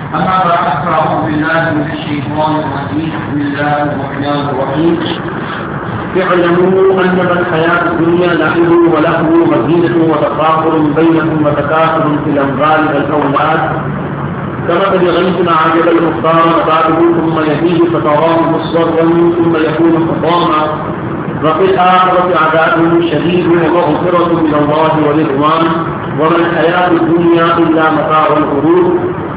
أما بعد فأعوذ بالله من الشيطان الرجيم بسم الله الرحمن الرحيم اعلموا أنما الحياة الدنيا لعب ولهو وزينة وتفاخر بينكم وتكاثر في الأموال والأولاد كمثل غيث أعجب الكفار نباته ثم يهيج فتراه مصفرا ثم يكون حطاما وفي الآخرة عذاب شديد ومغفرة من الله ورضوان وما الحياة الدنيا إلا متاع الغرور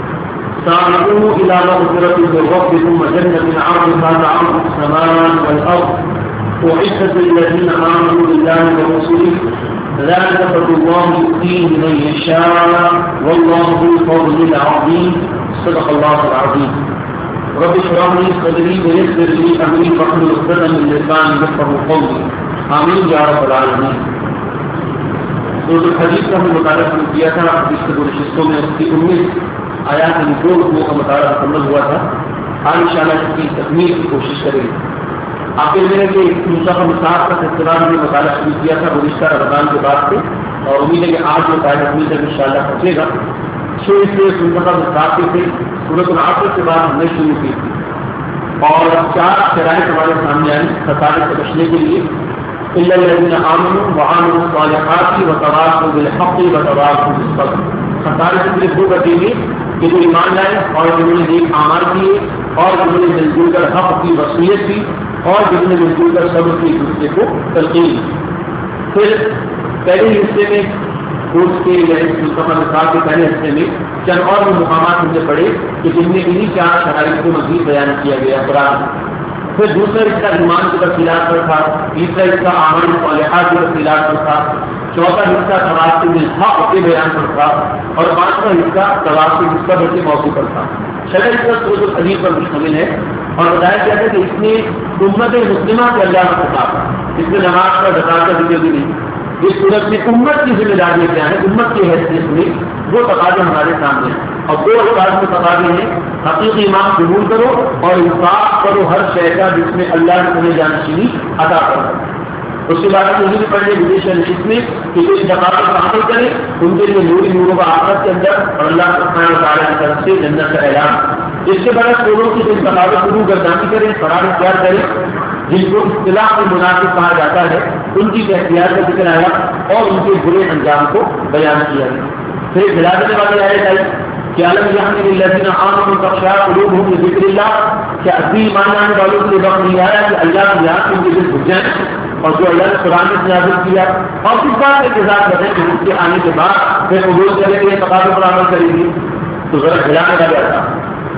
سارعوا إلى مغفرة من ربكم وجنة عرضها كعرض السماء والأرض أعدت للذين آمنوا بالله ورسوله ذلك فضل الله يؤتيه من يشاء والله ذو الفضل العظيم صدق الله العظيم رب اشرح لي صدري ويسر لي أمري واحلل عقدة من لساني يفقهوا قولي آمين يا رب العالمين. سورۃ الحدید کا ہم مطالعہ شروع کیا تھا. اس کے دو نشستوں میں اس کی 19 آیات نزول کا مطالعہ مکمل ہوا تھا. آج انشاءاللہ اس کی تکمیل کی کوشش کریں گے. آپ کے لیے کہ منتخب مساحت کا اختتام میں مطالعہ شروع کیا تھا گزشتہ رمضان کے بعد سے اور امید ہے کہ آج وہ قائد تکمیل تک انشاءاللہ پہنچے گا. اس لیے منتخب مساحت سے سورۃ العصر کے بعد ہم نے شروع کی تھی اور 4 شرائط ہمارے سامنے آئی خسارے سے بچنے کے لیے. إلا الذين آمنوا وعملوا الصالحات وتواصوا بالحق وتواصوا بالصبر. خسارے سے صرف وہ بچیں گے کہ جو ایمان لائے اور جنہوں نے نیک اعمال کیے اور جنہوں نے مل جل کر حق کی وصیت کی اور جنہوں نے مل جل کر صبر کی دوسرے کو تلقین. پھر پہلے حصے میں کورس کے مصطفیٰ نصاب کے پہلے حصے میں چند اور بھی مقامات ہم نے پڑھے کہ جن میں انہیں 4 شرائط کو مزید بیان کیا گیا قرآن. پھر دوسرا حصہ ایمان کی تفصیلات پر تھا. تیسرا حصہ اعمال صالحات کی تفصیلات پر تھا. چوتھا حصہ تواصی بالحق کے بیان پر تھا اور 5واں حصہ تواصی بالصبر کے موضوع پر تھا. 6واں حصہ سورۃ الحدید پر مشتمل ہے اور بتایا گیا تھا کہ اس میں امت مسلمہ کے اللہ کا خطاب ہے. اس میں نماز کا زکات کا ذکر بھی نہیں. اس صورت میں امت کی ذمہ داری کیا ہے, امت کی حیثیت میں وہ تقاضے ہمارے سامنے ہیں اور 2 الفاظ میں تقاضے ہیں. حقیقی ایمان قبول کرو اور انصاف کرو ہر شے کا جس میں اللہ نے تمہیں جانشینی عطا کرو. اس کے بعد مجھے بھی پڑھنے گزشتہ نشست میں کہ جو تقاضے کا حاصل کریں ان کے لیے نوری نوروں کا آخرت کے اندر اور اللہ سبحانہ وتعالیٰ کی طرف سے جنت کا اعلان. اس کے بعد لوگوں کی جو تقاضے شروع گردانی کریں, قرار اختیار کریں, جن کو اصطلاح میں مناسب کہا جاتا ہے, ان کی احتیاط کا ذکر آیا اور ان کے برے انجام کو بیان کیا گیا. پھر دلانے والے آئے گئے کہ عالم یہاں الذین آمنوا تخشع قلوبهم لذکر اللہ. کیا اصلی ایمان لانے والوں کے لیے وقت نہیں آیا کہ اللہ کی یاد سے ان کے دل بھج جائیں اور جو اللہ نے قرآن میں نازل کیا اور کس بات کا انتظار کریں کہ اس کے آنے کے بعد پھر قبول کریں گے, تقاضوں پر عمل کریں گے. تو ذرا کھلانے کا گیا تھا.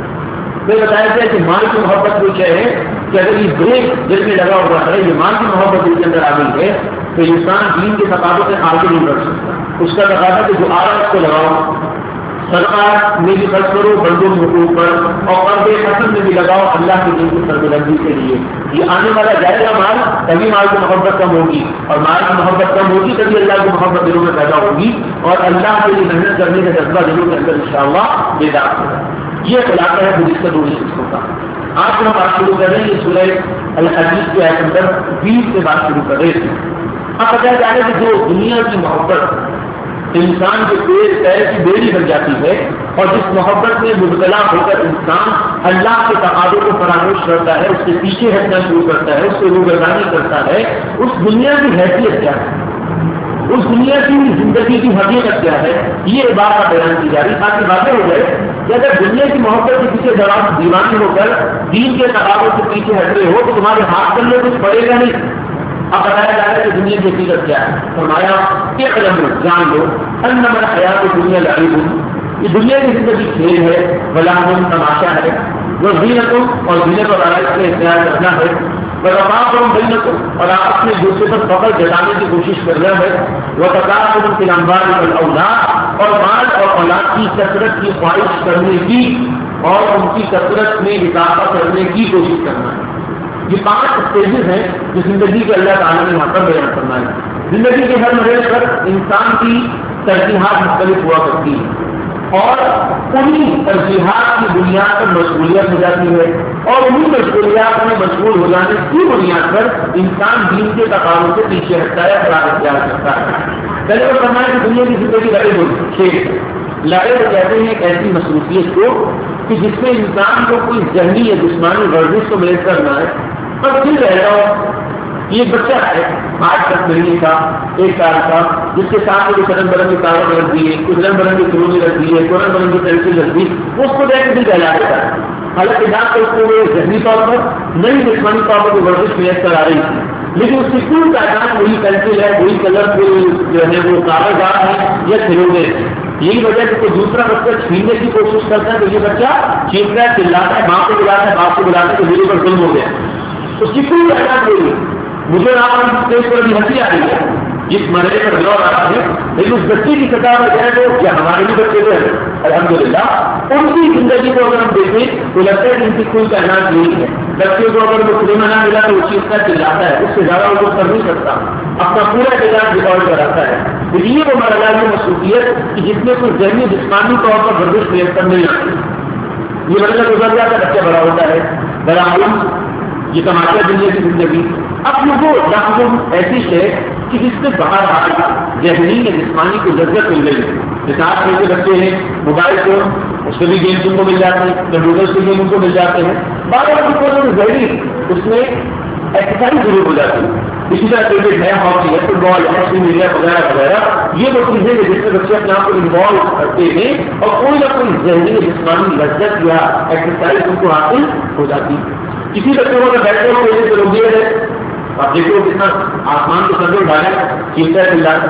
پھر بتایا گیا کہ مال کی محبت کوئی شے ہے کہ اگر یہ بریک دل میں لگا ہوا ہے, یہ مال کی محبت دل کے اندر آ گئی ہے تو انسان دین کے تقاضوں سے آگے نہیں بڑھ سکتا. اس کا تقاضا کہ جو آ رہا ہے اس کو لگاؤ, صدقہ میں بھی خرچ کرو بندوں کے حقوق پر اور قرض حسن میں بھی لگاؤ اللہ کے دین کی سربلندی کے لیے. یہ آنے والا جائے گا مال تبھی مال کی محبت کم ہوگی اور مال کی محبت کم ہوگی تبھی اللہ کی محبت دلوں میں پیدا ہوگی اور اللہ کے لیے محنت کرنے کا جذبہ دلوں کے اندر انشاءاللہ بیدار ہوگا. یہ خلاصہ ہے گزشتہ 2 نشستوں کا. آج ہم بات شروع کر رہے ہیں یہ سورہ الحدید کے آیت نمبر 20 سے بات شروع کر رہے تھے. اب بتایا جا رہا ہے کہ جو دنیا کی محبت انسان کے پیر کی بیڑی بن جاتی ہے اور جس محبت میں مبتلا ہو کر انسان اللہ کے تقاضوں کو فراموش کرتا ہے, اس کے پیچھے ہٹنا شروع کرتا ہے, اس سے روگردانی کرتا ہے, اس دنیا کی حیثیت کیا ہے, اس دنیا کی زندگی کی حقیقت کیا ہے, یہ بات کا بیان کی جا رہی تاکہ واضح ہو جائے کہ اگر دنیا کی محبت کے پیچھے دیوانی ہو کر دین کے تقاضوں سے پیچھے ہٹ رہے ہو تو تمہارے ہاتھ کرنے کچھ پڑے گا نہیں. اب بتایا جا رہا ہے کہ دنیا کی حقیقت کیا ہے. فرمایا کہ علم جان لو انما الحیات الدنیا لعب, یہ دنیا کی زندگی کھیل ہے, ولہو تماشا ہے, وزینت اور زینت اور آرائش کا اختیار کرنا ہے, وتفاخر بینکم اور آپ اپنے دوسرے پر فخر جتانے کی کوشش کرنا ہے, وتکاثر فی الاموال والاولاد اور مال اور اولاد کی کثرت کی خواہش کرنے کی اور ان کی کثرت میں اضافہ کرنے کی کوشش کرنا ہے. یہ 5 اسٹیجز ہیں جو زندگی کے اللہ تعالیٰ نے یہاں پر بیان کرنا ہے. زندگی کے ہر مرحلے پر انسان کی ترجیحات مختلف ہوا کرتی ہیں اور انہیں ترجیحات کی بنیاد پر مشغولیت ہو جاتی ہے اور انہیں مشغولیات میں مشغول ہو جانے کی بنیاد پر انسان دین کے تقاضوں سے پیچھے ہٹتا ہے, اخلاق اختیار کرتا ہے. پہلے وہ فرمایا کہ دنیا کی زندگی لڑے ہوئی کھیل. لڑے وہ کہتے ہیں ایک ایسی مصروفیت کو کہ جس میں انسان کو کوئی ذہنی یا جسمانی ورزش کو میسر نہ ہے، پر پھر رہ رہا ہو یہ بچہ ہے 8 10 مہینے کا 1 سال کا، جس کے ساتھ کوئی رنگ برنگ کی کاغذ رکھ دی ہے، کوئی رنگ برنگ کی کلونی رکھ دی ہے، کوئی رنگ برنگ کی پینسل رکھ دی، اس کو دیکھ بھی کہلا دیتا ہے. حالانکہ جہاں پر اس کو وہ ذہنی طور پر نہیں جسمانی طور پر کوئی ورزش میسر آ رہی تھی، لیکن اس کی کل تعداد وہی پینسل ہے، وہی کلر جو ہے وہ کاغذات ہیں یا کھلونے ہیں. یہی وجہ کہ کوئی دوسرا بچہ چھیننے کی کوشش کرتا ہے تو یہ بچہ چیختا ہے، چلاتا ہے، ماں کو بلاتا ہے، باپ کو بلاتا ہے، تو میرے پر ظلم ہو گیا. اس کی کوئی تعداد نہیں ہے. مجھے آپ اسٹیج پر بھی ہنسی آ رہی ہے جس مرحلے پر دور آ رہا ہے، لیکن اس بچے کی سطح پر جائے تو کیا ہمارے بھی بچے جو ہے الحمدللہ ان کی زندگی کو اگر ہم دیکھیں تو لگتا ہے کہ ان کی کوئی تعداد نہیں ہے. بچے کو اگر وہ خود نہ ملا تو وہ چیز کا چلاتا ہے، اس سے زیادہ وہ کر نہیں سکتا، اپنا پورا اعتراض ریکارڈ کراتا ہے. تو یہ وہ مرحلہ کی مصروفیت کہ جس میں کوئی ذہنی جسمانی طور پر ورزش میسر نہیں آتی. یہ مرحلہ گزر جاتا ہے، بچہ بڑا ہوتا ہے، بڑا علم یہ تماشا دنیا کی زندگی. اب وہ لفظ ایسی ہے کہ جس سے باہر آ ذہنی یا جسمانی کو لذت مل رہی ہے. مثال کے بچے ہیں موبائل فون، اس کے بھی گیمس ان کو مل جاتے ہیں، کمپیوٹر کے گیم ان کو مل جاتے ہیں. بعض ذہنی اس میں ایکسرسائز ضرور ہو جاتی ہے. اسی طرح کرکٹ ہے، ہاکی ہے، فٹ بال ہے، سوئمنگ میڈیا وغیرہ وغیرہ، یہ وہ چیزیں جس میں بچے اپنے آپ کو انوالو کرتے ہیں اور کوئی نہ کوئی ذہنی جسمانی لذت یا ایکسرسائز ان کو حاصل ہو جاتی ہے. کسی بچے کو اگر بیٹھے ہو تو روبیے ہے، آپ دیکھو کتنا آسمان کو سر اٹھایا چیختا ہے چلاتا.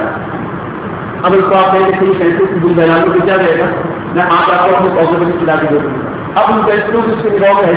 اب اس کو آپ کہیں کہ پینسل کی بل بہلانے کو کیا رہے گا، میں آپ کو اپنے پیسے پر چلا کے دے دوں گا. اب ان پینسلوں کی اس کی نگاہ میں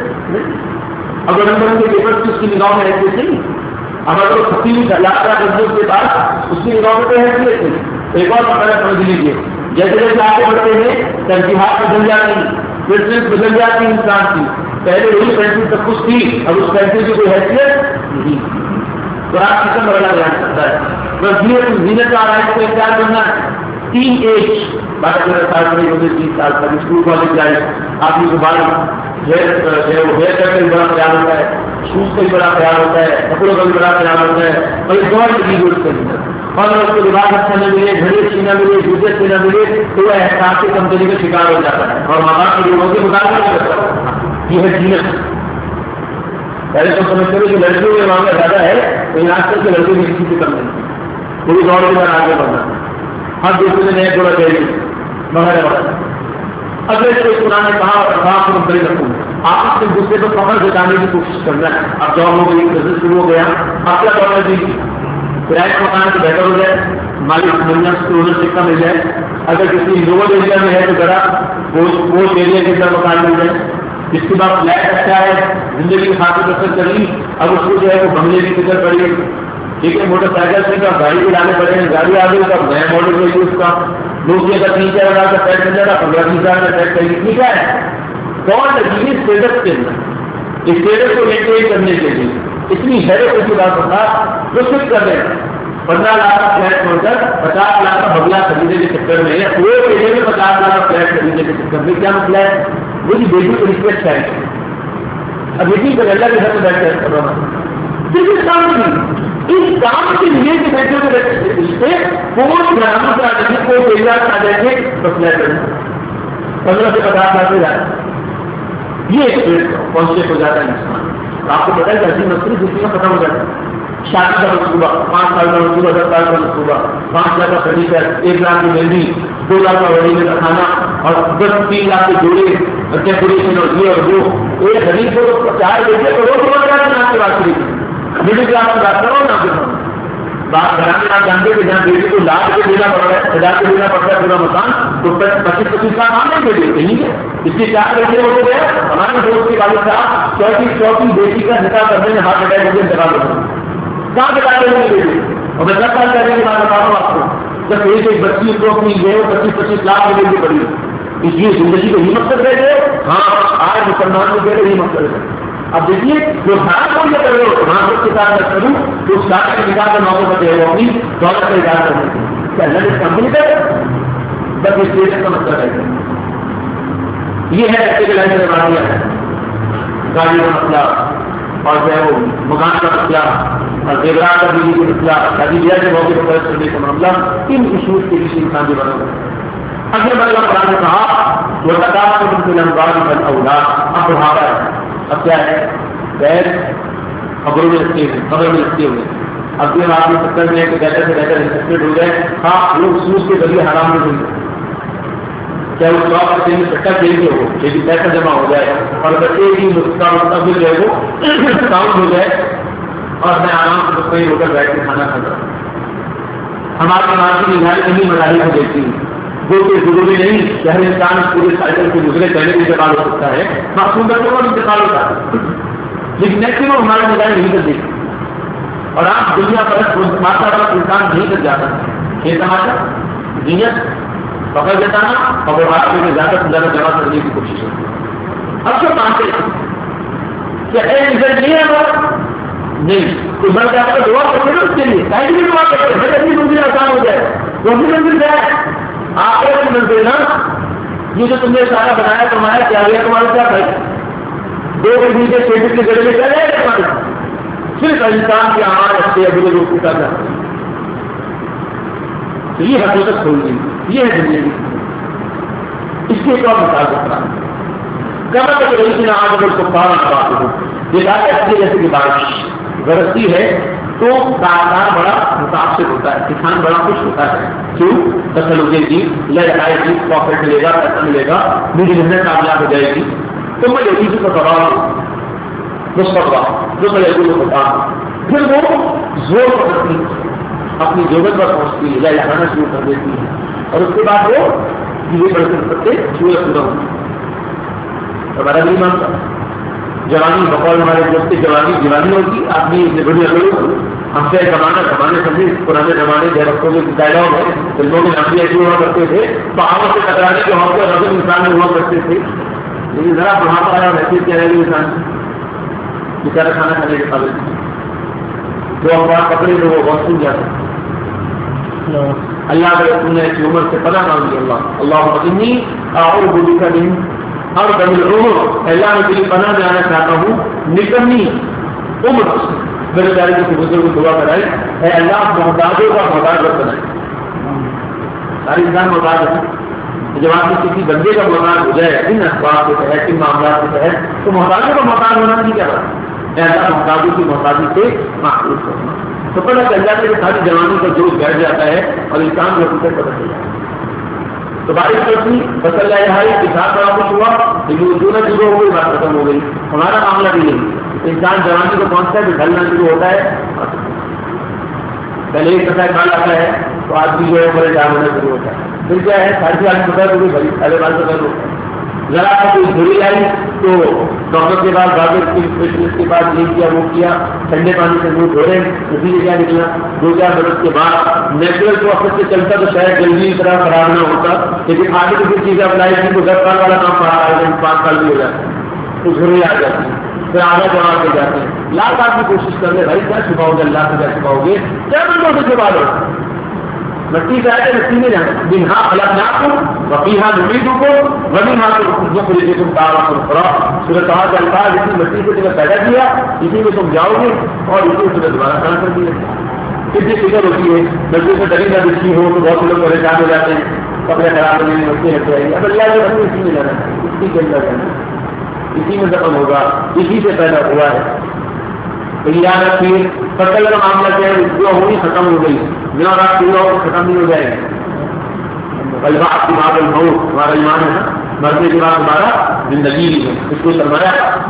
حیثیت، اگر ان کے پیپر کی اس کی نگاہ میں حیثیت نہیں، اگر وہ 30 لاکھ کے بعد اس کی نگاہ میں تو حیثیت نہیں. ایک اور مسئلہ سمجھ لیجیے، جیسے جیسے آگے بڑھتے ہیں ترجیحات بدل جاتی ہیں، فٹنس بدل جاتی ہے انسان کی. پہلے وہی پینسل سب کچھ تھی، اب اس پینسل کی کوئی حیثیت نہیں. تو آپ کس کا مرحلہ بیان کرتا ہے بس زینت کا آرائش کو اختیار کرنا ہے. 3 ایج 12 سال پڑے ہوتے 30 سال تک اسکول کالج جائے، آدمی کو بال ہیئر کٹ کا بھی بڑا خیال ہوتا ہے، شوز کا بھی بڑا خیال ہوتا ہے، کپڑوں کا بھی بڑا خیال ہوتا ہے، اور ایک دور کی ضرورت کرتا ہے. اور اگر اس کو لباس اچھا نہ ملے، گھڑی اچھی نہ ملے، جوتے اچھے نہ ملے تو وہ احساس کی کمزوری کا شکار ہو جاتا ہے اور ماں باپ کے لوگوں کے مقابلے نہیں کرتا ہے. یہ ہے جینت. پہلے تو سمجھتے ہوئے کہ لڑکیوں میں معاملہ زیادہ ہے تو یہاں تک کہ لڑکیوں میں کسی سے کم نہیں، پوری دور کے بعد آگے بڑھنا ہر دوسرے نے ایک جوڑا دے دی وغیرہ وغیرہ. اگر اس کو قرآن نے کہا اور بڑے رکھوں آپ اس کے دوسرے کو فخر جتانے کی کوشش کرنا ہے. اب جاب ہو گئی، بزنس شروع ہو گیا، آپ کیا کرنا چاہیے؟ کرایہ مکان سے بہتر ہو جائے، مالک ملنا اونرشپ کا مل جائے. اگر کسی لوور ایریا میں ہے تو ذرا وہ ایریا کے اندر مکان مل جائے. جس کے بعد فلیٹ اچھا ہے، زندگی میں خاطر بسر کر لی، اب اس کو جو ہے وہ بنگلے کی فکر پڑی. ٹھیک ہے، موٹر سائیکل سے کا گاڑی بھی لانے پڑے ہیں، گاڑی آ گئی تو نیا ماڈل ہوگی اس کا، دوسرے کا 3-4 ہزار کا پیٹ مل جائے گا، 15-20 ہزار کا پیٹ کرے گی. ٹھیک ہے، کون لگی اسٹیٹس کے اندر اسٹیٹس کو مینٹین کرنے کے لیے اتنی حیرت کی بات ہوتا جو فکر کر رہے ہیں 15 لاکھ کا فلیٹ چھوڑ کر 50 لاکھ کا بنگلہ خریدنے کے چکر میں ہے. وہ ایریا میں 50 لاکھ کا فلیٹ خریدنے کے چکر میں کیا مسئلہ ہے؟ وہ جی بیٹی کو رسپیکٹ چاہیے. اب یقین کر اللہ کے گھر میں بیٹھ کر کروانا کس کام کی، اس کام کے لیے کہ بیٹھے کو رشتے کوئی گراموں سے آ جائیں گے، کوئی ایریا سے آ جائیں گے تو فلیٹ 15 سے 50 لاکھ سے جاتا ہے. یہ کانسیپٹ ہو جاتا ہے انسان. آپ کو پتا ہے کہ ایسی مستری زندگی میں ختم ہو جاتا ہے. شادی کا منصوبہ، 5 سال کا منصوبہ، 10 سال کا منصوبہ، 5 لاکھ کا فرنیچر، 1 لاکھ کی مہندی، 2 لاکھ کا وڈی میں کھانا اور 3 لاکھ کے جوڑے ڈیکوریشن اور یہ اور وہ. ایک غریب کو 4 بیٹے کروڑ کی بات کری، مڈل کلاس کی بات کرو نا. بات گھرانے آپ جانتے کہ جہاں بیٹے کو لاکھ کے دینا پڑ رہا ہے، 1000 کے دینا پڑتا ہے پورا مکان، تو 25-25 لاکھ آنے کے لیے نہیں ہے. اس کے 4 بیٹے ہو گئے. ہمارے دوست کے والد صاحب چوتھی بیٹی کا نکاح کرنے میں ہاتھ اٹیک ہو گیا انتقال ہو گیا. کہاں بتا رہے ہیں بیٹے اور 10 سال کرنے کے بعد بتا رہا ہوں آپ کو جب ایک بچی کو اپنی جو 25-25 لاکھ ملے گی پڑی. اس لیے زندگی کا یہ مقصد رہے گا. ہاں آج مسلمان کو کہہ رہے یہ مقصد ہے. اب دیکھیے جو سارا کو یہ کر رہے ہو وہاں کے ساتھ میں کروں تو اس ساتھ کے نکاح کا موقع بچے وہ اپنی دولت کا اظہار کرنے کے کیا اللہ کمپنی کا بس اس لیے کا مسئلہ رہے گا. یہ ہے بچے کے لائن سے بڑھایا ہے گاڑی کا مسئلہ اور جو ہے وہ مکان کا مسئلہ اور زیورات کا بیوی کا مسئلہ، شادی بیاہ کے موقع پر کرنے کا معاملہ. ان ایشوز کے لیے انسان جو بنا اگلے بڑے قرآن نے کہا وہ تکاثر فی الاموال والاولاد، اب بڑھاپا ہے، اب کیا ہے؟ غیر خبروں میں رکھتے ہوئے، خبر میں رکھتے ہوئے اب یہ آپ نے سکتے میں کہ بہتر سے بہتر انویسٹمنٹ ہو جائے. ہاں لوگ سود کے ذریعے حرام میں ہوئی، چاہے وہ 100% میں سٹا کھیل کے ہو لیکن پیسہ جمع ہو جائے اور بچے کی مستقبل جو ہے وہ کاؤنٹ ہو جائے اور میں آرام سے مستقبل ہو کر بیٹھ کے کھانا کھاتا ہوں. ہمارے ماں کی نگاہیں نہیں مظاہر کو دیکھتی جو کہ ضروری نہیں کہ ہر انسان پورے سائیکل سے گزرے پہلے بھی انتقال ہو سکتا ہے، معصوم بچوں کا انتقال ہوتا ہے، لیکن میکسیمم ہمارے نگاہیں نہیں کر دیکھتی. اور آپ دنیا پر ماتا پر انسان نہیں کر جاتا، یہ سماچا نیت پکڑ دیتا نا اور وہ آپ میں زیادہ سے زیادہ جمع کرنے کی کوشش ہوتی ہے. اب جو مانتے کیا رزلٹ نہیں ہے وہ نہیں تو مر جاتا ہے دعا کرتے ہیں اس کے لیے ٹائم بھی دعا کرتے ہیں بھائی اپنی منزل آسان ہو جائے وہ بھی منزل جائے آپ کی منزل نا یہ جو تم نے سارا بنایا تمہارا کیا گیا تمہارے کیا بھائی 2 کے نیچے پیٹر کے گڑے میں کیا جائے تمہارے صرف انسان کے آمار رکھتے ابھی لوگ کی کرنا. تو یہ حقیقت کھول گئی، یہ ہے زندگی. اس کے ایک اور مثال کرتا ہوں کہنا کہ رہی تھی آج اگر کو پارا بات ہو دیکھا ایسی جیسے کہ بارش برستی ہے تو کاروبار بڑا متاثر ہوتا ہے، کسان بڑا خوش ہوتا ہے. کیوں؟ فصل اگے گی، لے آئے گی، پروفٹ ملے گا، پیسہ ملے گا، میری محنت کامیاب ہو جائے گی. تو میں یہ چیز کو دباؤ مستقبہ جو میں لوگوں کو بتاؤں پھر وہ زور پکڑتی اپنی ضرورت پر پہنچتی ہے یا لگانا شروع کر دیتی ہے اور اس کے بعد وہ چیزیں بڑھتے بڑھتے سورج پورا ہوتی ہے. ہمارا نہیں مانتا جوانی بقول ہمارے دوست کی جوانی ہوتی آدمی بڑی اگر ہم سے زمانے سمجھے پرانے زمانے دیہاتوں میں ڈائلاگ ہے فلموں میں نام بھی ایسے ہوا کرتے تھے تو آپس سے ٹکرانے کے ہم کو رقم انسان میں ہوا کرتے تھے لیکن ذرا بڑھاپا آیا ویسے کیا ہے انسان بیچارہ کھانا کھانے کے قابل جو افراد پکڑے تو وہ بہت سن جاتے. اللہ کے رسول نے اس عمر سے پناہ مانگ لی اللہ انی اعوذ بک من ارذل العمر، اللہ میں تیری پناہ میں آنا چاہتا ہوں نکمی عمر. میرے پیارے کسی بزرگ کو دعا کرائے اے اللہ محتاجوں کا محتاج رکھ بنائے. سارے انسان محتاج ہے، جب آپ کسی بندے کا محتاج ہو جائے ان اسباب کے تحت ان معاملات کے تحت تو محتاجوں کا محتاج ہونا نہیں کیا بات ہے. اللہ محتاجوں کی محتاجی سے محفوظ کرنا تو پتہ چل جاتا ہے کہ ساری جوانی کا جوش بیٹھ جاتا ہے اور انسان کو حقیقت پتہ چل جاتا ہے. تو بارش کرتی فصل لائے ہائی کسان بڑا کچھ ہوا لیکن جو نہ چیزوں ہو گئی بات ختم ہو گئی. ہمارا معاملہ بھی نہیں، انسان جوانی کو پہنچتا ہے پھر ڈھلنا شروع ہوتا ہے. پہلے ایک کٹا کھا لاتا ہے تو آدمی جو ہے بڑے جام ہونا شروع ہوتا ہے. پھر کیا ہے ساری آدمی پتا تو بھائی پہلے بال پتا ہوتا ہے. ذرا کوئی دھوئی آئی تو ڈاکٹر کے بعد بارڈر کی اسپیشلسٹ کے بعد یہ کیا وہ کیا ٹھنڈے پانی سے منہ دھو رہے اسی سے کیا نکلا 2-4 برس کے بعد نیچرل پروسیس سے چلتا تو شاید جلدی اس طرح خراب نہ ہوتا لیکن آگے کی چیزیں اپلائی کی تو 10 سال والا کام پڑا ہے 5 سال بھی ہو جاتا ہے تو دھوئی آ جاتی ہے پھر آگے جواب دے جاتے ہیں. لاکھ آپ کی کوشش کر لیں بھائی کیا چھپاؤ گے اللہ سے کیا چھپاؤ گے کیا بندوں سے چھپا لو مٹی سے آئے مٹی میں جانا دن ہاں خلقنا کو وفیہا نعیدکم ومنہا نخرجکم تارۃ اخری. سورۃ طہ کا الفاظ اسی مٹی سے تمہیں پیدا کیا اسی میں تم جاؤ گے اور اسی میں تمہیں دوبارہ کھڑا کر دیا. کتنی فکر ہوتی ہے مٹی سے درندہ بچھی ہو تو بہت لوگ پریشان ہو جاتے ہیں کپڑے خراب ہونے میں مٹی لگ جائے گی. اب اللہ کے بندے اسی میں جانا ہے اسی کے اندر جانا ہے اسی میں دفن ہوگا اسی سے پیدا ہوا ہے. یاد رکھیے فصل کا معاملہ کیا ہے جو ہونی ختم ہو گئی جنا رات پورا ہو ختم نہیں ہو جائے گا. غلبہ آپ کی بات الموت ہمارا ایمان ہے نا مرنے کے بعد ہمارا زندگی بھی ہے اس کو سرمایا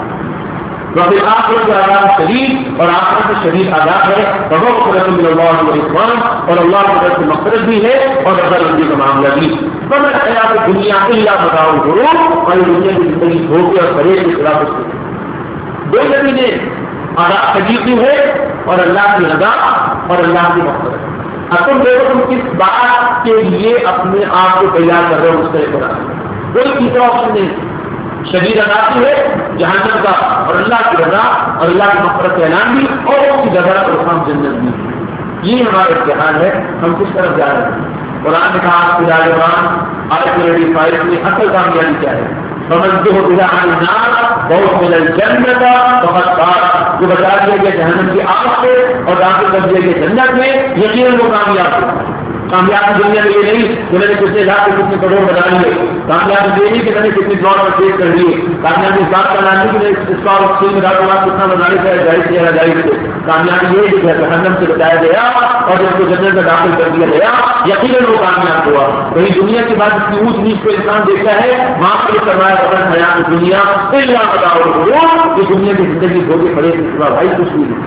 پھر آخرت کے آزاد شدید اور آخرت سے شدید آزاد ہے بہت رسم اللہ علیہ وسلم اور اللہ کی طرف سے مغفرت بھی ہے اور رضا رضی کا معاملہ بھی. بس خیال دنیا اللہ بتاؤ ضرور اور دنیا کی زندگی دھوکے اور پرہیز کے خلاف دو زمینیں آزاد شدید بھی ہے اور اللہ کی رضا اور اللہ کی مغفرت. اب تم دیکھو تم کس بات کے لیے اپنے آپ کو تیار کر رہے ہو اس طرح کا کوئی تیسرا آپشن نہیں. شدید عذاب ہے جہنم کا اور اللہ کی رضا اور اللہ کی مغفرت کا اعلان بھی اور اس کی رضا اور ہم جنت بھی. یہ ہمارا امتحان ہے ہم کس طرف جا رہے ہیں. قرآن نے کہا آیت 5 میں اصل کامیابی کیا ہے سمجھتے ہو بلا النار بہت مل جنت بہت بات جو بتا دیا گیا جہنم کی آگ سے اور داخل کر دیا گیا جنت میں یقیناً وہ کامیاب ہو. کامیابی دنیا میں یہ نہیں کہ میں نے کتنے لاکھ کتنے کروڑ بنا لیے. کامیابی یہ نہیں کہ میں نے کتنے دور پر پیش کر لیے. کامیابی اس بات کا نام نہیں کہ میں اس کا کتنا بنانے کا جائز کیا جائز سے. کامیابی یہ ہے کہ جہنم سے بچایا گیا اور جب کو جنت میں داخل کر دیا گیا یقیناً وہ کامیاب ہوا. وہی دنیا کی بات اس کی اونچ نیچ کو انسان دیکھتا ہے وہاں پر فرمایا وطن حیات دنیا اللہ بتاؤ یہ دنیا کی زندگی دھوکے پڑے کے سوا بھائی کچھ نہیں.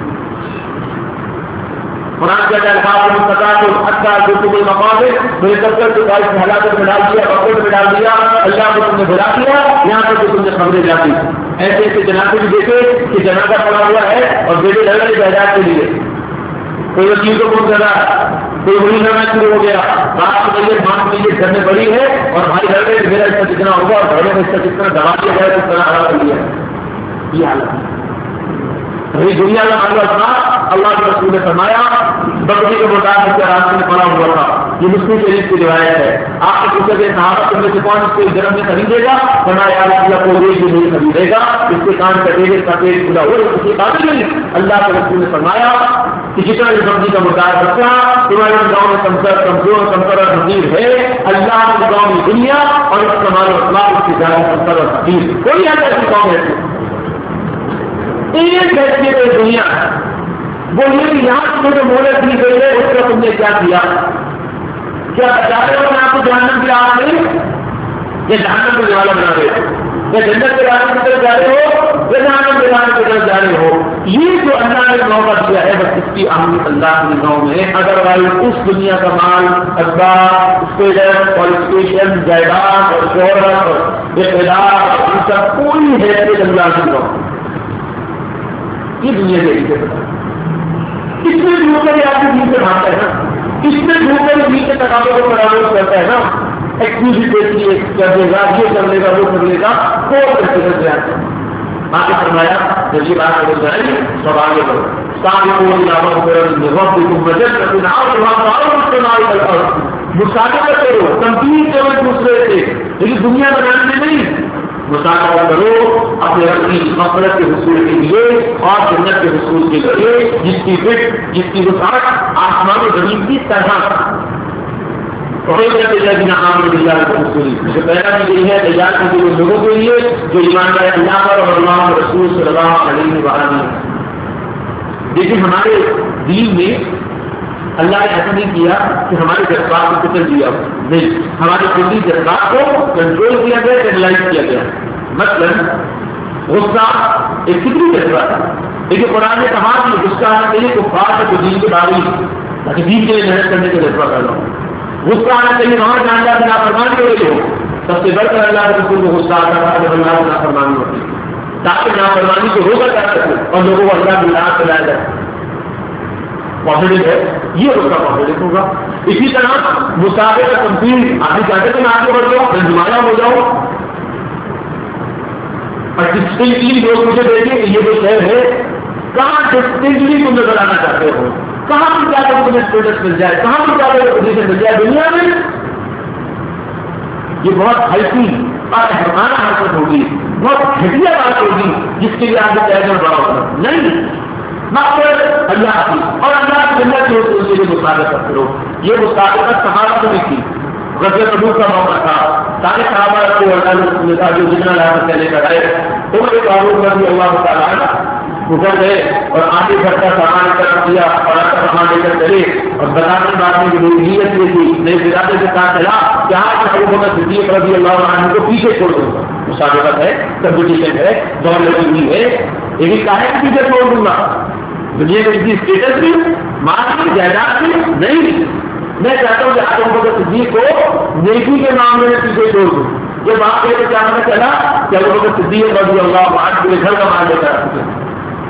قرآن کے الفاظ مستقات اور اچھا جو تمہیں مقام ہے میرے دفتر کے باعث ہلاکت میں ڈال دیا وقت میں ڈال دیا اللہ کو تم نے بلا دیا یہاں تک کہ تم نے خبریں جاتی. ایسے ایسے جنازے بھی دیکھے کہ جنازہ پڑا ہوا ہے اور بیٹے لڑ رہے جائیداد کے لیے. کوئی وکیل کو فون کر رہا کوئی وہی لڑنا شروع ہو گیا. باپ کے لیے ماں کے لیے گھر میں بڑی ہے اور بھائی لڑ رہے میرا اس کا کتنا ہوگا اور بھائی میں اس کا کتنا دبا دیا جائے کس طرح ہرا کر لیا. یہ حالت ہے. دنیا کا معاملہ اللہ کے رسول نے فرمایا بکری کے مطابق کے راستے میں پڑا ہوا تھا. یہ مسلم شریف کی روایت ہے. آپ کو پوچھا کہ صحابہ میں سے کون اس کو جنم میں خریدے گا فرمایا اللہ کو یہ بھی نہیں خریدے گا اس کے کان کٹے گا اس کا پیٹ کھلا ہو اس کے قابل نہیں. اللہ کے رسول نے فرمایا کہ جتنا یہ سبزی کا مطالعہ رکھا تمہارے گاؤں میں کمزور کمتر اور فقیر ہے اللہ کے گاؤں میں دنیا اور اس کا مال اسلام اس کی زیادہ کمتر اور فقیر کوئی ایسی قوم ہے ایک ایسی دنیا وہ یہ یہاں تمہیں جو مہلت دی گئی ہے اس کا تم نے کیا کیا؟ کیا بتا رہے ہو میں آپ کو جہنم کی راہ نہیں یا جہنم کو جوالا بنا رہے ہو یا جنت کے راہ کی طرف جا رہے ہو یا جہنم کے راہ کی طرف جا رہے ہو؟ یہ جو اللہ نے موقع دیا ہے بس اس کی اہمیت اللہ کی نظام میں. ادروائز اس دنیا کا مال اخبار اسٹیٹس کوالیفکیشن جائیداد اور شہرت اور اقتدار اور ان کا کوئی حیثیت اللہ کی نظام یہ دنیا کے لیے بتا اس میں ڈھونڈ کر آپ کی دین سے بھاگتا ہے نا اس میں ڈھونڈ کر دین کے تقاضوں کو برابر کرتا ہے نا ایکسکلوسیو کر دے گا یہ کر لے گا وہ کر لے گا کو آگے فرمایا جب یہ بات ہو جائے سب آگے بڑھو مساقبہ کرو کمپیٹ کرو ایک دوسرے سے لیکن دنیا بنانے میں نہیں مساقبہ کرو اپنے اپنی مغفرت کے حصول کے لیے اور جنت کے حصول کے لیے جس کی فٹ جس کی وسعت آسمان و زمین کی طرح جو پیدا کی گئی ہے تیار کی گئی لوگوں کے لیے جو ایمان لائے اللہ پر اور اللہ رسول صلی اللہ علیہ وسلم. دیکھیں ہمارے دین میں اللہ نے ایسا نہیں کیا کہ ہمارے جذبات کو قتل دیا نہیں ہمارے کلی جذبات کو کنٹرول کیا گیا اینالائز کیا گیا. مثلاً غصہ ایک فطری جذبہ ہے لیکن قرآن نے کہا کہ غصہ آنا چاہیے کفار کو دین کے باوجود تاکہ دین کے لیے محنت کرنے کا جذبہ پیدا ہو. غصہ آنا چاہیے وہاں جان جا کے نافرمان کے لیے ہو. سب سے بڑھ کر اللہ کے رسول کو غصہ آتا تھا جب اللہ کی نافرمانی ہوتی تاکہ نافرمانی کو روکا جا سکے اور لوگوں کو اللہ کی راہ پلایا جائے. پازیٹو ہے یہ اس کا پازیٹو ہوگا. اسی طرح مسابقہ کا کمپیٹ آگے جاتے تو میں آگے بڑھ جاؤ میں نمایاں ہو جاؤ اور ڈسٹنکٹلی لوگ مجھے دیکھیں کہ یہ جو شہر ہے کہاں ڈسٹنکٹلی تم نظر آنا چاہتے ہو کہاں بھی جا کر تمہیں اسٹیٹس مل جائے کہاں بھی جا کر پوزیشن مل جائے دنیا میں. یہ بہت ہلکی اور احترامانہ حرکت ہوگی بہت گھٹیا بات ہوگی جس کے لیے آگے طے کر بڑا ہوگا نہیں مقصد اللہ کی اور اللہ کی جنت کی اس کے لیے مسابقہ کرو. یہ مسابقہ صحابہ میں تھی غزوہ تبوک کا موقع تھا سارے صحابہ کو اللہ نے کہا جو جتنا لاحق چلے کر آئے عمر فاروق رضی اللہ تعالیٰ گزر گئے اور آگے گھر کا سامان کر دیا اور آپ کا سامان لے کر چلے اور بتانے بعد میں جو میری نیت یہ تھی میرے ارادے کے ساتھ چلا کہ آج ابو بکر صدیق رضی اللہ عنہ کو پیچھے چھوڑ دوں گا. مسابقت ہے کمپٹیشن ہے دوڑ لگی ہوئی ہے لیکن کاہے کے پیچھے چھوڑ دوں گا. دنیا میں کسی اسٹیٹس بھی مال کی جائیداد بھی نہیں. میں چاہتا ہوں کہ ابو بکر صدیق کو نیکی کے معاملے میں پیچھے چھوڑ دوں. جب آپ کے کیا پتا چلا کہ ابو بکر صدیق رضی اللہ عنہ پورے گھر کا مال لے کر آ چکے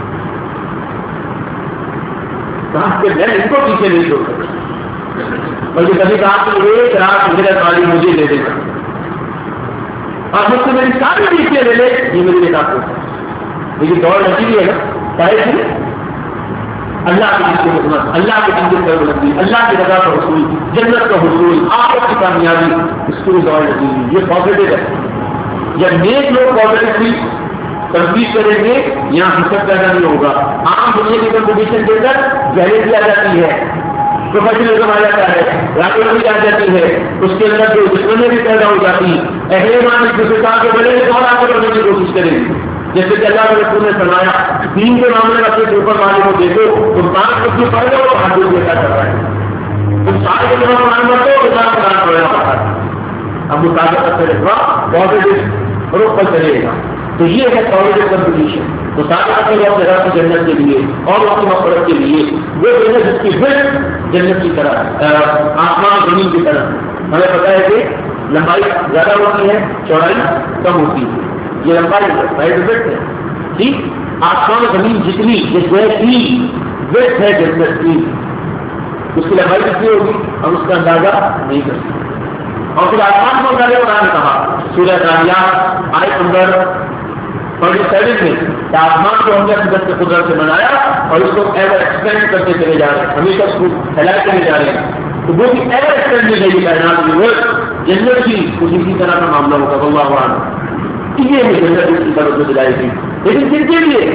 کہ میں ان کو پیچھے نہیں چھوڑ سکتا بلکہ کبھی کہا کہ ایک رات میرا تعلیم مجھے دے دے گا اور مجھ سے میری ساری چیزیں لے لے یہ میرے لیے کافی ہے. لیکن دوڑ لگی ہے نا چاہے تھی اللہ کی دن کی خدمت اللہ کے دن کی سربلندی اللہ کی رضا کا حصول جنت کا حصول آخرت کی کامیابی اس کو دوڑ لگی ہوئی یہ پازیٹو ہے. جب نیک لوگ پازیٹولی تنقید کریں گے یہاں حسد پیدا نہیں ہوگا. عام دنیا کی کمپٹیشن دے کر جہلیت کی آ جاتی ہے پروفیشنلزم آ جاتا ہے، لاپرواہی آ جاتی ہے، اس کے اندر جو دشمنی بھی پیدا ہو جاتی، اہل ایمان ایک دوسرے کے بڑے اور آگے بڑھنے کی کوشش کریں گے. جیسے کہ اللہ کے رسول نے فرمایا دین کے معاملے میں اپنے اوپر والے کو دیکھو، تم 5 کچھ پڑھ لو اور حدود دیکھا کر رہا ہے، تم 7 کے جمع قرآن پڑھو تو 4 قرآن پڑھنا پڑتا ہے. اب مطابق پازیٹو رخ پر چلے گا. تو یہ ہے پازیٹو کمپٹیشن. تو ساتھ اپنے رب کی جنت کے لیے اور اس کی مغفرت کے لیے وہ جنت جس کی فٹ جنت کی طرح آسمان زمین کی طرح. ہمیں پتا ہے کہ لمبائی زیادہ ہوتی ہے، چوڑائی کم ہوتی ہے. یہ لمبائی سائڈ افیکٹ ہے. ٹھیک، آسمان زمین جتنی جیسی ویٹ ہے جنت کی، اس کی لمبائی کتنی ہوگی ہم اس کا اندازہ نہیں کر سکتے. اور پھر آسمان کو اللہ قرآن نے کہا سورہ داریات آیت نمبر 47 میں کہ آسمان کو ہم نے قدرت کے قدرت سے بنایا اور اس کو ایور ایکسپینڈ کرتے چلے جا رہے ہیں، ہمیشہ اس کو پھیلائے چلے جا رہے ہیں. تو وہ بھی ایور ایکسپینڈ نہیں گئی کائنات کی جنت کی کچھ اسی طرح کا معاملہ ہوگا. اللہ عنہ یہ ہے جنت کی طرف سے دلائی تھی. لیکن کن کے لیے؟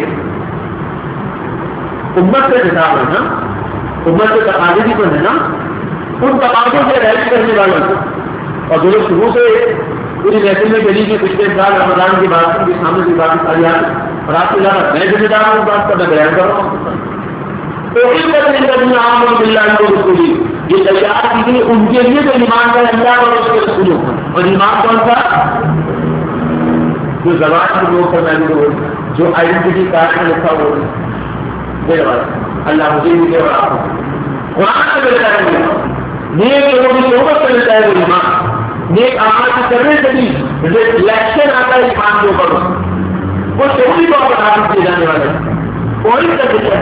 امت کا حساب ہے نا، امت کے تقاضے بھی تو ہے نا، ان تقاضوں سے رہائش کرنے والوں کو. اور جو لوگ شروع سے پوری محفل میں چلی کہ پچھلے سال رمضان کی بات کی سامنے کی بات ساری آتی اور آپ کے علاوہ میں ذمہ دار ہوں بات کا میں بیان کر رہا ہوں. تو عام اللہ کو رسولی یہ تیار کی گئی ان کے لیے جو ایمان ہے اللہ اور اس کے رسولوں کا. اور ایمان کون سا؟ جو زبان کے لوگ کرنا ہے، جو آئیڈینٹی کارڈ میں لکھا ہوا ہے اللہ مجھے بھی دے رہا ہوں. قرآن سے ملتا ہے نیک لوگوں کی صحبت سے ملتا ہے وہ ایمان. نیک اعمال کی کرنے سے بھی ریفلیکشن آتا ہے ایمان کے اوپر، وہ شہری طور پر حاصل کیے جانے والے کوئی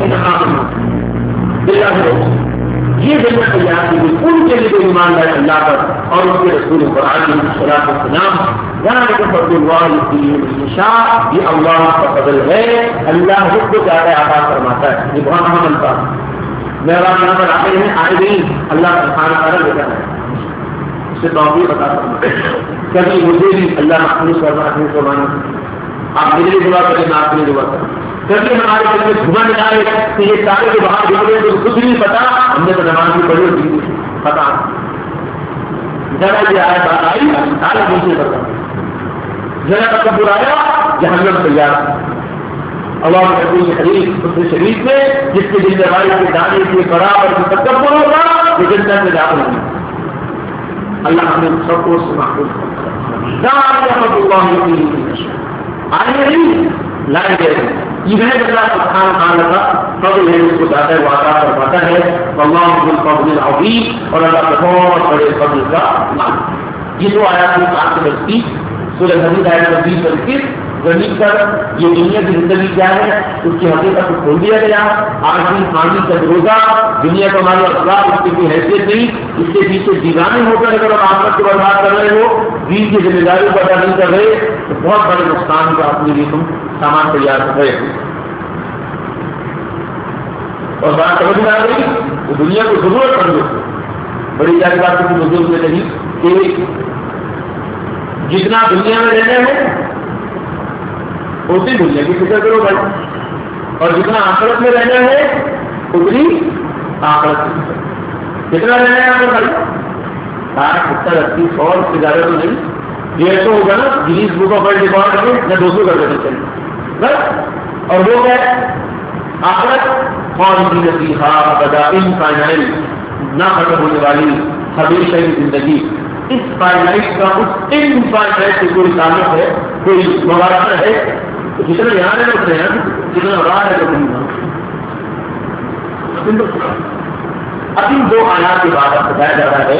یہ جنت تیار کی گئی ان کے لیے جو ایمان لائے اللہ پر اور اس کے رسول پر علیہ الصلوۃ والسلام. یہاں کے فضل اللہ شاہ یہ اللہ کا فضل ہے، اللہ خود کو چاہتا ہے عطا فرماتا ہے. یہ بہت اہم الفاظ میرا یہاں پر آتے ہیں آئے نہیں اللہ کا خان کارا دیتا ہے اس سے توفیق عطا فرماتا. کبھی مجھے بھی اللہ محفوظ کرنا اپنی زبان آپ میرے لیے دعا کریں میں آپ کے لیے دعا کریں. کبھی ہمارے دل میں دھواں نکالے کہ یہ سارے جو باہر نکلے تو کچھ نہیں پتا، ہم نے تو نماز بھی پڑھی ہوتی پتا ذرا یہ آئے بات آئی سارے مجھے پتا ذرا تکبر آیا جہنم تیار. اللہ کے حدیث اس شریف میں جس کے دل میں کے دانے کے برابر جو تکبر ہوگا وہ جنت میں داخل ہوگا. اللہ ہمیں سب کو محفوظ آئے نہیں لائے گئے. یہ اللہ سبحانہ وتعالی کا فضل ہے، اس کو چاہتا ہے وہ عطا فرماتا ہے. واللہ ذو الفضل العظیم اور اللہ کے بہت بڑے فضل کا مالک. یہ جو آیات کی بات سے بچتی سورہ حدید آیت 20 اور 21 زمین پر یہ دنیا کی زندگی کیا ہے اس کی حقیقت کو کھول دیا گیا. آخری پانی کا روزہ دنیا کا مال اخلاق اس کی کوئی حیثیت نہیں. اس کے پیچھے دیوانے ہو کر اگر آپ آخرت کو برباد کر رہے ہو، دین کی ذمہ داری کو ادا نہیں کر رہے تو بہت بڑے نقصان کا اپنے لیے تم سامان تیار کر رہے ہو. اور بات سمجھ میں آ گئی تو دنیا کو ضرورت پڑ گئی. بڑی زیادہ بات کی بزرگ میں نہیں کہ جتنا دنیا میں رہنا ہے اسی دنیا کی فکر کرو بھائی، اور جتنا آخرت میں رہنا ہے اتنی آخرت کی فکر. کتنا رہنا ہے آپ کو بھائی 60 70 100 سے زیادہ تو نہیں. 150 ہوگا نا Guinness book of world record میں یا 200 کر دیتے چلیے بس. اور وہ ہے آخرت خالدین فیہا ابدا انفائنائل نہ ختم ہونے والی ہمیشہ کی زندگی. اس فائنائٹ کا اس انفائنائٹ سے کوئی تعلق ہے، کوئی مبارکہ ہے. تو جتنا یہاں ہے اتنا یہاں، جتنا راہ ہے اتنی وہاں. ابھی 2 آیات کے بعد بتایا جا رہا ہے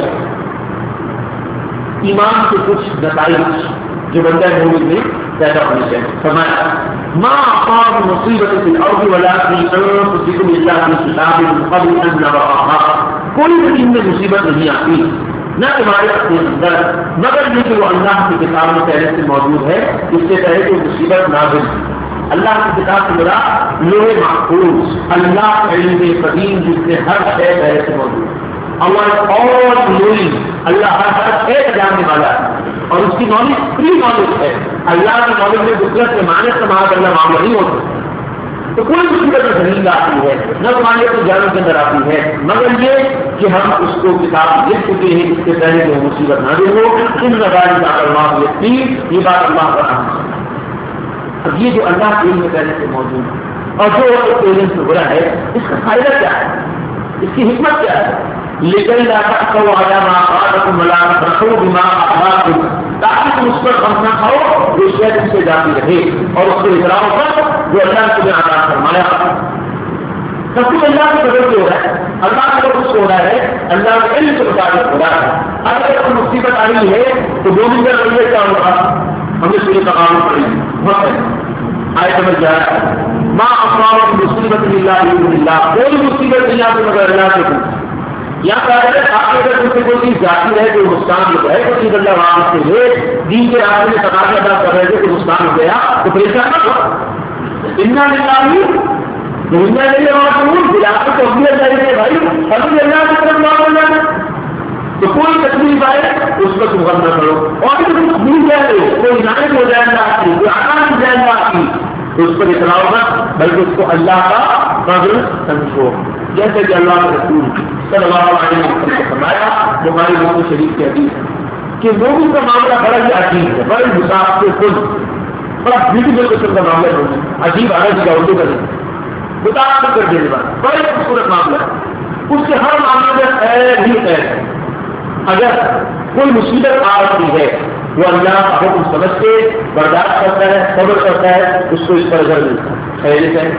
ایمان کے کچھ نتائج جو بندہ مومن میں پیدا ہونے چاہیے. فرمایا ما اصاب مصیبت فی الارض ولا فی انفسکم الا فی کتاب من قبل ان نبرأها. کوئی بھی ان میں مصیبت نہیں آتی نہ تمہارے اپنے اندر مگر یہ کہ وہ اللہ کی کتاب میں پہلے سے موجود ہے. اس سے پہلے کہ مصیبت نازل اللہ کی کتاب سے مراد لوح محفوظ اللہ علم قدیم جس سے ہر شے پہلے سے موجود ہے. اللہ اور اللہ ہر ایک جاننے والا ہے اور اس کی نالج فری نالج ہے. اللہ کی نالج میں غفلت کے معنی سے معاذ اللہ معاملہ نہیں ہوتا. تو کوئی مصیبت زمین آتی ہے نہ تمہارے اپنے جانوں کے اندر آتی ہے، مگر یہ کہ ہم اس کو کتاب لکھ چکے ہیں اس سے پہلے جو مصیبت نہ دے ہو ان نظاری کا اللہ یقین، یہ بات اللہ کا اہم۔ اب یہ جو اللہ کے علم میں پہلے سے موجود ہے اور جو علم سے برا ہے، اس کا فائدہ کیا ہے، اس کی حکمت کیا ہے؟ لیکن تاکہ تم اس پر غم نہ کھاؤ جو شاید اس سے جاتی رہے اور اس کے اجراؤ پر جو اللہ نے تمہیں عطا فرمایا۔ سب کچھ اللہ کے قدر سے ہو رہا ہے، اللہ کا کچھ ہو رہا ہے، اللہ کے علم کے مطابق ہو رہا ہے۔ اگر کوئی مصیبت آ رہی ہے تو دو دن کا رویہ کیا ہوگا؟ ہم نے سورہ تغابن پڑھی، آیت نمبر 11 ما اصاب مصیبت الا باللہ، کوئی مصیبت نہیں آتی مگر اللہ کے حکم۔ یا اگر تم سے کوئی چیز جاتی رہے تو نقصان ہو جائے، کوئی چیز اللہ وہاں سے لے دین کے راستے میں تقاضا ادا کر رہے تھے تو نقصان ہو گیا تو پریشان نہ ہو۔ انا للہ دنیا کے لیے وہاں تو اپنی اللہ ہے بھائی، ابھی اللہ کی طرف نہ ہو جانا تو کوئی تکلیف آئے اس کا تم غم نہ کرو، اور اگر تم بھول جائے کوئی عنایت ہو جائے اللہ کی، کوئی عطا ہو جائے اللہ کی تو اس پر اطلاع مت بلکہ اس کو اللہ کا فضل سمجھو، جیسے کہ اللہ کے رسول صلی اللہ علیہ وسلم نے فرمایا بخاری مسلم شریف کی حدیث ہے کہ مومن کا معاملہ بڑا ہی عجیب ہے، بڑا ہی مساف سے خود بڑا بیوٹیفل قسم کا معاملہ ہے، عجیب عرض کا اردو کا متاثر کر دینے والا بڑا ہی خوبصورت معاملہ ہے، اس کے ہر معاملے میں خیر ہی خیر ہے۔ اگر کوئی مصیبت آ رہی ہے وہ اللہ کا حکم سمجھ کے برداشت کرتا ہے، صبر کرتا ہے، اس کو اس پر اجر ملتا ہے، خیریت ہے۔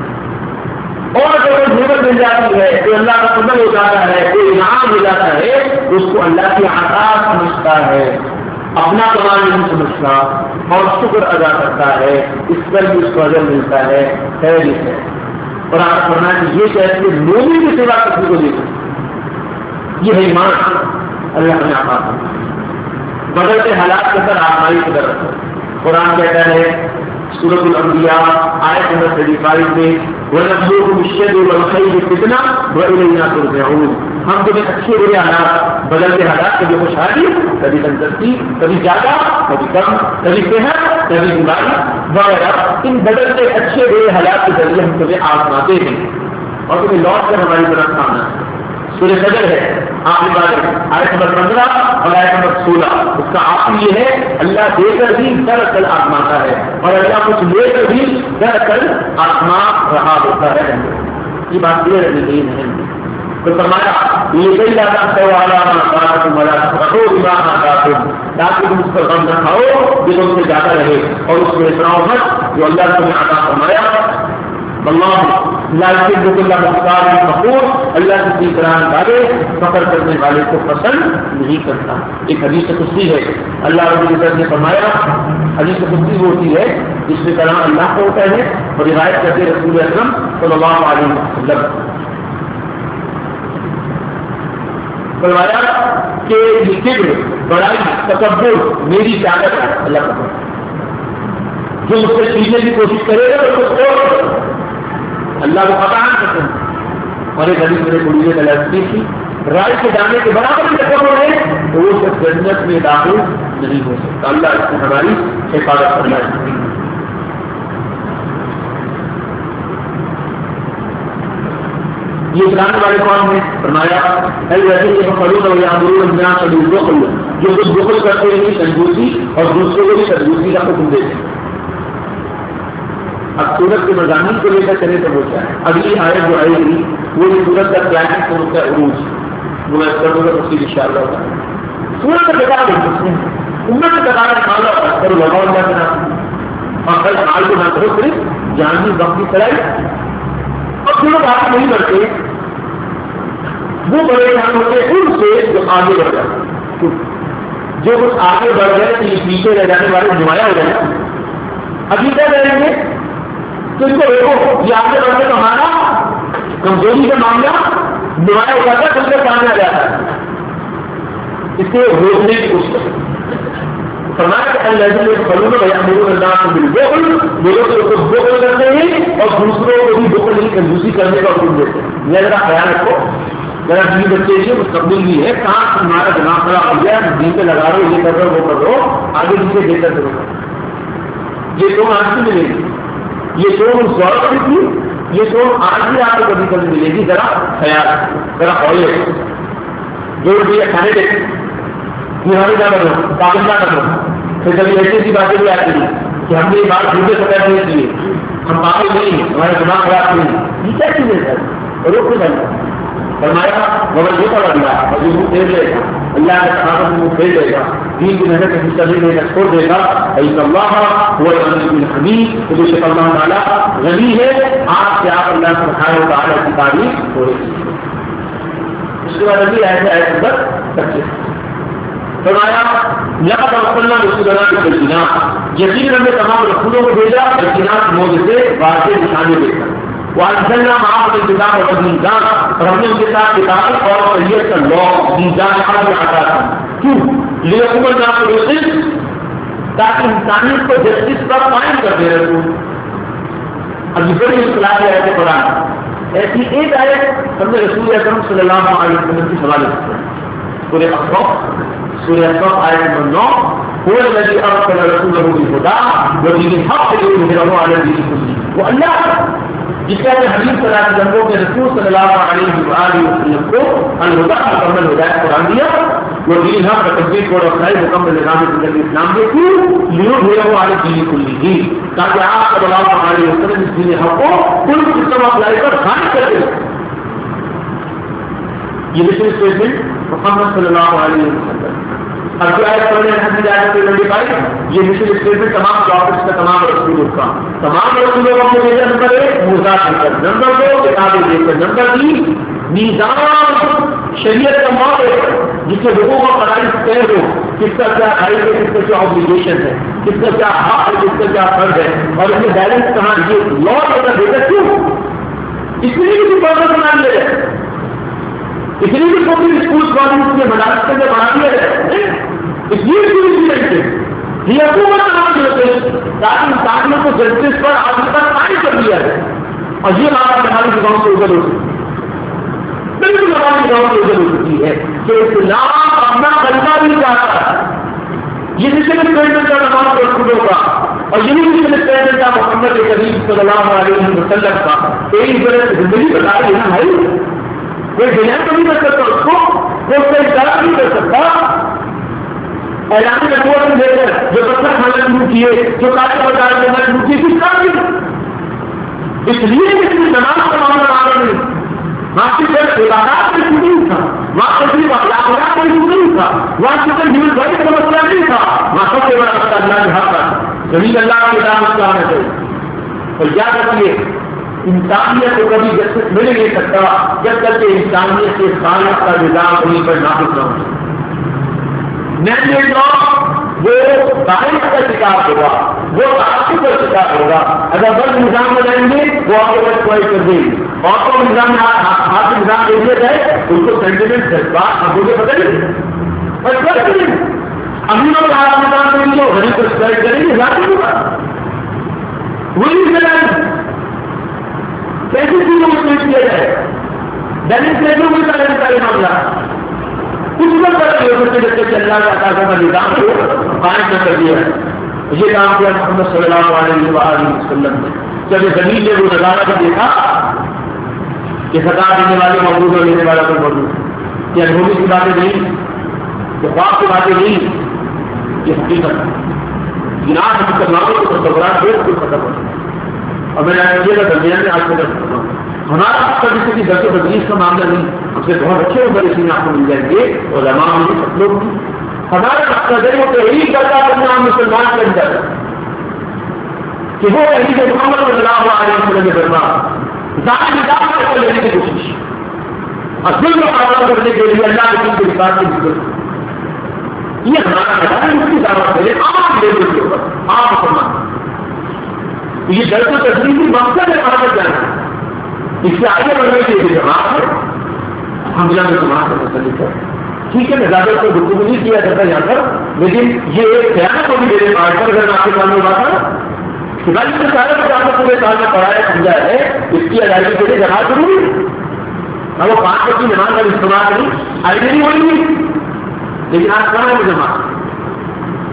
اور اگر کوئی نعمت مل جاتی ہے، کوئی اللہ کا فضل ہو جاتا ہے، کوئی انعام ہو جاتا ہے، اس کو اللہ کی عطا سمجھتا ہے، اپنا کمال نہیں سمجھتا اور شکر ادا کرتا ہے، اس پر بھی اس کو اجر ملتا ہے، خیریت ہے۔ اور آپ فرمایا کہ یہ کہتے ہیں مومن کی سوا کسی کو دیکھو، یہ ہے ایمان اللہ نے عطا فرمایا۔ بدلتے حالات کے اندر آزمائی کی طرف قرآن کہتا ہے سورۃ الانبیاء آیت نمبر 35 میں وَنَبْلُوكُمْ بِالشَّرِّ وَالْخَيْرِ فِتْنَةً وَإِلَيْنَا تُرْجَعُونَ، ہم تمہیں اچھے برے حالات، بدلتے حالات کبھی خوشحالی، کبھی تندرستی، کبھی زیادہ، کبھی کم، کبھی صحت، کبھی بیماری وغیرہ، ان بدلتے اچھے برے حالات کے ذریعے ہم تمہیں آزماتے ہیں اور تمہیں لوٹ کر ہماری طرف آنا ہے۔ سورہ فجر ہے آخری بات آیت نمبر 15 اور آیت نمبر 16، اس کا آخر یہ ہے اللہ دے کر بھی دراصل آزماتا ہے اور اللہ کچھ لے کر بھی دراصل آزما رہا ہوتا ہے۔ یہ بات یہ یقین ہے تو فرمایا یہ کئی جاتا والا تاکہ تم اس پر غم نہ کھاؤ جو تم سے زیادہ رہے اور اس میں اتنا مت جو اللہ نے تمہیں عطا فرمایا۔ اللہ مقبول، اللہ کی قرآن والے فخر کرنے والے کو پسند نہیں کرتا۔ ایک حدیث قدسی ہے اللہ رب العزت نے فرمایا، حدیث قدسی وہ ہوتی ہے جس میں کلام اللہ کا ہوتا ہے اور روایت کرتے رسول اکرم صلی اللہ علیہ وسلم فرمایا کہ یہ کبر، بڑائی، تکبر میری طاقت ہے، اللہ کا جو مجھ سے سیکھنے کی کوشش کرے گا اس کو اللہ کو پتا نہ کرتے ہیں۔ اور ایک حدیث میرے کڑیے کا لڑکی تھی رائے کے جانے کے برابر بھی تکبر ہے تو وہ صرف جنت میں داخل نہیں ہو سکتا۔ اللہ اس کو ہماری حفاظت کرنا ہے۔ یہ چلانے والے قوم نے فرمایا جو کچھ بخل کرتے ہیں کنجوسی اور دوسروں کو بھی کنجوسی کا حکم دیتے ہیں۔ اب سورت کے مضامین کو لے کر چلے تو وہ کیا ہے؟ اگلی آیت جو آئے گی وہ سورت کا کلائمیکس اور اس کا عروج وہ میں کروں گا اس کی انشاءاللہ ہوگا۔ سورت کا بتا دیں امت کا بتا رہا مالا کرو لگاؤ اللہ کے نام اور کل مال کو نہ کرو صرف جان کی وقت کی چلائی اور جو لوگ آگے نہیں بڑھتے وہ بڑے جان ہوتے ان سے جو آگے بڑھ جاتے، جو کچھ آگے بڑھ گئے تو یہ پیچھے رہ جانے والے نمایاں ہو جائے۔ ابھی کیا کریں گے تو اس کو دیکھو یہ آگے بڑھنے کا ہمارا کمزوری کا معاملہ نمایاں ہو جاتا ہے، اس کے سامنے آ جاتا ہے، اس سے روکنے کی کوشش کریں۔ فرمایا کہ اللہ فلون میرے اللہ کو بالبخل، میرے کو بخل کرتے ہیں اور دوسروں کو بھی بخل نہیں کنجوسی کرنے کا حکم دیتے ہیں۔ یہ ذرا خیال رکھو، ذرا دین بچے سے مستقبل بھی ہے، کہاں تمہارا دماغ خراب ہو گیا، دین پہ لگا رہو، یہ کر رہو وہ کر رہو، آگے پیچھے دے کر کرو، یہ تم آج سے ملے گی یہ چون اس دور کی تھی، یہ چون آج بھی آپ کو کبھی کبھی ملے گی. ذرا خیال، ذرا ہوئے جو بھی کھانے دے ہمیں کیا کرو، پابند نہ کرو. پھر کبھی ایسی ایسی باتیں بھی آتی ہیں کہ ہم نے یہ بات جھوٹے سمجھ نہیں کیے، ہم پاگل نہیں ہیں، ہمارا دماغ خراب نہیں ہے. یہ کیا چیز ہے سر؟ روک نہیں بنتا. فرمایا مگر یہ پڑا دیا اور یہ منہ پھیر لے گا، اللہ کے صحابہ سے منہ پھیر لے گا، دین کی محنت کا حصہ نہیں لے گا، چھوڑ دے گا. اللہ هو الغنی الحمید، تو بے شک اللہ تعالیٰ غنی ہے، آپ سے آپ اللہ سبحانہ و تعالیٰ کی تعریف ہو رہی ہے. اس کے بعد ابھی ایسے ایسے پر بچے فرمایا لقد ارسلنا رسولنا بالبينات، یقیناً ہم نے تمام رسولوں کو بھیجا بینات موجود سے واضح نشانے دے کر. وانزلنا معهم الكتاب والميزان، اور ہم نے ان کے ساتھ کتاب اور شریعت کا لا میزان اور عطا کیا. کیوں؟ لیقوم الناس بالقسط، تاکہ انسانیت کو جسٹس پر قائم کر دے رہے. اب یہ بڑی اصطلاح ہے ایسے قرآن، ایسی ایک آیت ہم نے رسول اکرم صلی اللہ علیہ وسلم کی حوالے سے سورہ احقاف، سورہ احقاف آیت نمبر 9، هو الذي ارسل رسوله بالهدى ودين الحق ليظهره على الدين كله. وہ اللہ جس کا حبیب صلی اللہ علیہ وسلم کے رسول صلی اللہ علیہ وآلہ وسلم کو الہدیٰ مکمل ہدایت قرآن دیا، وہ دین حق کا تصدیق کو رکھائے مکمل نظام زندگی اسلام دے کیوں لیظہرہ علی الدین کلہ، تاکہ آپ صلی اللہ علیہ وسلم اس دین حق کو کل سسٹم آف لائف پر خارج کر دیں. یہ مشن اسٹیٹمنٹ محمد صلی اللہ علیہ وسلم. اب جو آیت پڑھنے حدیث آیت کے نمبر 5، یہ مشن اسٹیٹمنٹ تمام پروفیٹس کا، تمام رسولوں کا، تمام رسولوں کو بھیجا. نمبر 1 موسیٰ دے کر، نمبر 2 کتابیں دے کر، نمبر 3 میزان شریعت کا ماڈل جس سے لوگوں کا فرائض طے ہو، کس کا کیا حق ہے، کس کا کیا آبلیگیشن ہے، کس کا کیا حق ہے، کس کا کیا فرض ہے، اور اس میں بیلنس کہاں. یہ لا دیکھا دیکھا کیوں؟ اس لیے کسی پرپز بنا لے رہے، اس لیے بھی کوئی اسکول کالج میں مدارس کے بنا دیا جائے، اس لیے یہ حکومت بنا دیتے تاکہ انسانوں کو جسٹس پر آج تک قائم کر دیا جائے. اور یہ بات ہماری گاؤں سے اجل ہو سکتی ہے، بالکل ہماری گاؤں سے اجل ہو سکتی ہے کہ اسلام اپنا کلمہ بھی چاہتا ہے. یہ مشن اسٹیٹمنٹ کا تمام رسولوں کا، اور یہ مشن اسٹیٹمنٹ کا محمد کریم صلی اللہ علیہ وسلم کا. ایک برس زندگی بتا رہی ہے بھائی، کوئی بنا تو نہیں کر سکتا اس کو، کوئی اس کا اجازت نہیں کر سکتا. اعلان نبوت میں لے کر جو پتھر کھانا شروع کیے، جو کاٹے بازار کرنا شروع کیے، کس کام کی؟ اس لیے اس کی نماز کا معاملہ آگے نہیں، وہاں کی صرف عبادات میں شروع نہیں تھا، وہاں سے صرف اخلاقیات میں شروع نہیں تھا، وہاں سے صرف ہیومن رائٹ کا مسئلہ نہیں تھا، وہاں سب سے بڑا مسئلہ اللہ کے حق کا زمین اللہ کے نام اس کا آنا چاہیے. اور کیا کرتی ہے انسانیت کو کبھی جسٹس مل نہیں سکتا جب تک کہ انسانیت کے خالق کا نظام کہیں پر نافذ نہ ہو. مینڈیٹ لا وہ باعث کا شکار ہوگا، وہ تعصب کا شکار ہوگا. اگر بس نظام بنائیں گے وہ آپ کو بس کوئی کر دیں گے، اور تو نظام ہاتھ نظام دے دیا جائے ان کو سینٹیمنٹ جذبات ہم مجھے پتہ نہیں اور کیا کریں. امین اور ہاتھ نظام دیں گے غریب کو شکایت کریں گے، ذاتی ہوگا وہی کیسی چیزوں کو ٹویٹ کیا جائے. بیلنس لینے میں بیلنس کا معاملہ کچھ لوگ کرتے ہو سکتے جب تک اللہ کا تعالیٰ کا نظام کو قائم نہ کر دیا ہے. یہ کام کیا محمد صلی اللہ علیہ وسلم نے. جب یہ زمین نے وہ نظارہ بھی دیکھا کہ سزا دینے والے موجود اور لینے والا تو موجود، یہ انہوں کی باتیں نہیں، یہ خواب کی باتیں نہیں، یہ حقیقت ہے. جناب مسلمانوں کو تصورات بالکل ختم ہو. اور میں یہ درمیان میں آج تک ہمارا کسی کی درس و تدریس کا معاملہ نہیں، ہم سے بہت اچھے اوپر اسی میں آپ کو مل جائیں گے اور علماء مجھے سب لوگ. ہمارا مقصد ہے وہ تحریک کرتا ہے مسلمان کے اندر کہ وہ تحریک محمد صلی اللہ علیہ وسلم کے دربار ذاتی نظام کو لینے کی کوشش اور دل کو قابل کرنے کے لیے اللہ کے دین کے حساب کی ضرورت. یہ ہمارا میدان ہے، اس کی دعوت ہے عام لیول کے اوپر عام مسلمان. یہ درس و تدریس کی مقصد ہے کہاں تک جانا، اس سے آگے بڑھنے کے لیے جماعت ہے. الحمد للہ میں جماعت سے متعلق ہے، ٹھیک ہے، زیادہ کو گفتگو نہیں کیا جاتا یہاں پر، لیکن یہ ایک خیانت ہوگی میرے پارٹ پر اگر آپ کے سامنے بات ہے کہ بھائی اس سارے بچہ پورے سال میں پڑھایا سمجھا ہے، اس کی ادائیگی کے لیے جماعت ضروری ہے. اب وہ 5 وقت کی نماز کا استعمال نہیں آئی نہیں ہوئی، لیکن آج کہاں ہے وہ جماعت؟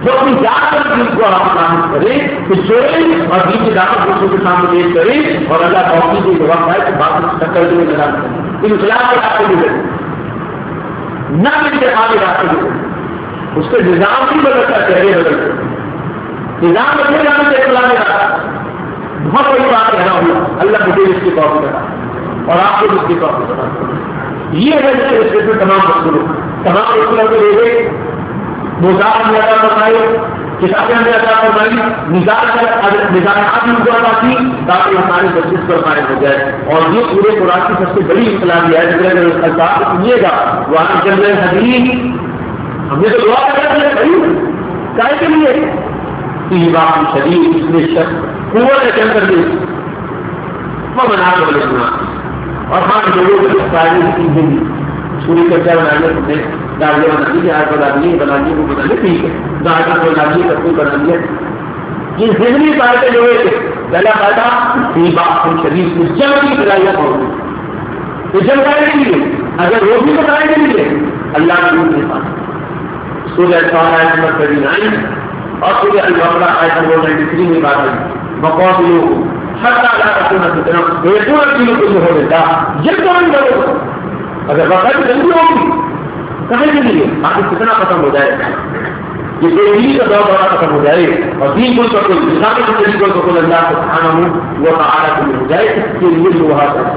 جو اپنی ذات پر دین کو آپ نامد کرے تو چھوڑے اور دین کی دعوت دوسروں کے سامنے پیش کرے اور اللہ توفیق کی جواب ہے کہ بات ٹکر کے لگا انقلاب کے راستے بھی لگے نہ انتخابی راستے بھی لگے اس کے نظام بھی بدلتا چہرے بدلتے نظام بدلے جانے سے انقلابی راستہ بہت بڑی بات کہنا ہوگا اللہ مجھے اس کی توفیق کرا اور آپ کو اس کی توفیق کرا یہ ہے اس میں تمام رسولوں کے لوگ موزار نے عطا فرمائی کتابیں نے عطا فرمائی نظامات ان کو عطا کی تاکہ ہماری بچت پر قائم ہو جائے اور یہ پورے قرآن کی سب سے بڑی انقلابی ہے جس الفاظ سنیے گا وہ آنے چل رہے حدیث ہم نے تو دعا کر رہے ہیں کائے کے لیے باقی شدید اس میں شخص قوت ہے کر دی وہ بنا کر لکھنا اور ہم لوگوں کو چیزیں پوری چرچا بنا لیا داڑیاں بنا لی آج بنا لیے بنا لیے وہ بنا لیے ٹھیک ہے داڑیاں بنا لیے سب کچھ بنا لیا یہ ذہنی باتیں جو ہے پہلا فائدہ باپ شریر کی جنگ کی بلائیاں پہنچ تو جنگ کرنے کے لیے اگر وہ بھی بتائیں کے لیے اللہ کے کے پاس سورہ الفاتحہ آیت نمبر 39 اور سورہ البقرہ آیت نمبر 93 میں بات ہے بقول لوگ حتی اللہ رسولہ کی طرف بیٹھونا چیزوں کو ہو دیتا جب تو نہیں کرو اگر وقت جلدی ہوگی کہنے کے لیے آگے کتنا ختم ہو جائے یہ دینی کا دور دورہ ختم ہو جائے اور دین کو سکول اسلامی زندگی کو سکول اللہ کو کھانا ہوں وہ تعالیٰ کو ہو جائے اس کے لیے جو وہاں کرے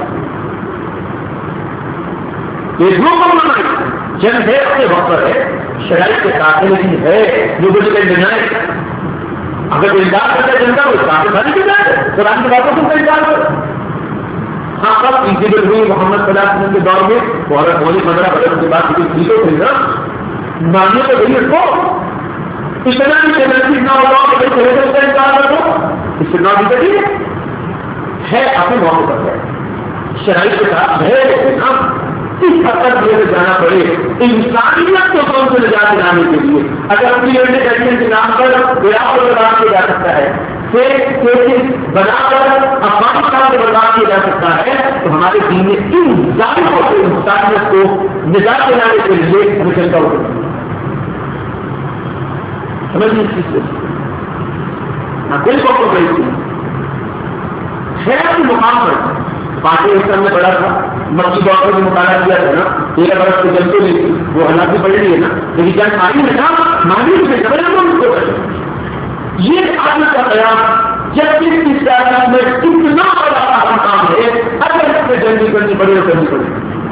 یہ جو کرنا جن ہے اپنے وقت ہے شرائط کے داخل کی ہے جو کچھ کہیں بنائے اگر کوئی انکار کرتا ہے جنتا وہ کافی بھاری کے جائے قرآن کی باتوں کو انکار کرے ہاں اب انسیڈنٹ ہوئی محمد صلی اللہ علیہ وسلم کے دور میں بہت ہولی 15 برس کے بعد چیزوں تھی نا مانیے تو گئی اس کو اتنا بھی چیلنجز نہ ہوگا کہ تھوڑے سے اس کا انکار کر دو اس سے نہ بھی کریے ہے اپنے موقع پر ہے شرائط کے ساتھ ہے ہم اس حد تک جانا پڑے انسانیت کو کون سے نجات دلانے کے لیے اگر اپنی ایجوکیشن کے نام پر برابر برباد کیا جا سکتا ہے بنا کر افغانستان سے برباد کیا جا سکتا ہے تو ہمارے دین میں ان ظالموں سے انسانیت کو نجات دلانے کے لیے ہمیں چلتا ہوگا سمجھیں اس چیز سے بالکل کو گئی تھی خیر کے مقام پر پاکستان میں بڑا تھا مکی ڈاکٹر نے مطالعہ کیا تھا نا 13 برس کی جنگ تو نہیں تھی وہ حالات بھی پڑ رہی ہے نا لیکن جنگ آئی ہے نا مانی سے یہ آنے کا قیام جب اس تعداد میں کتنا بڑا کام ہے اگر اس سے جنگی کرنی پڑے اور کرنی پڑے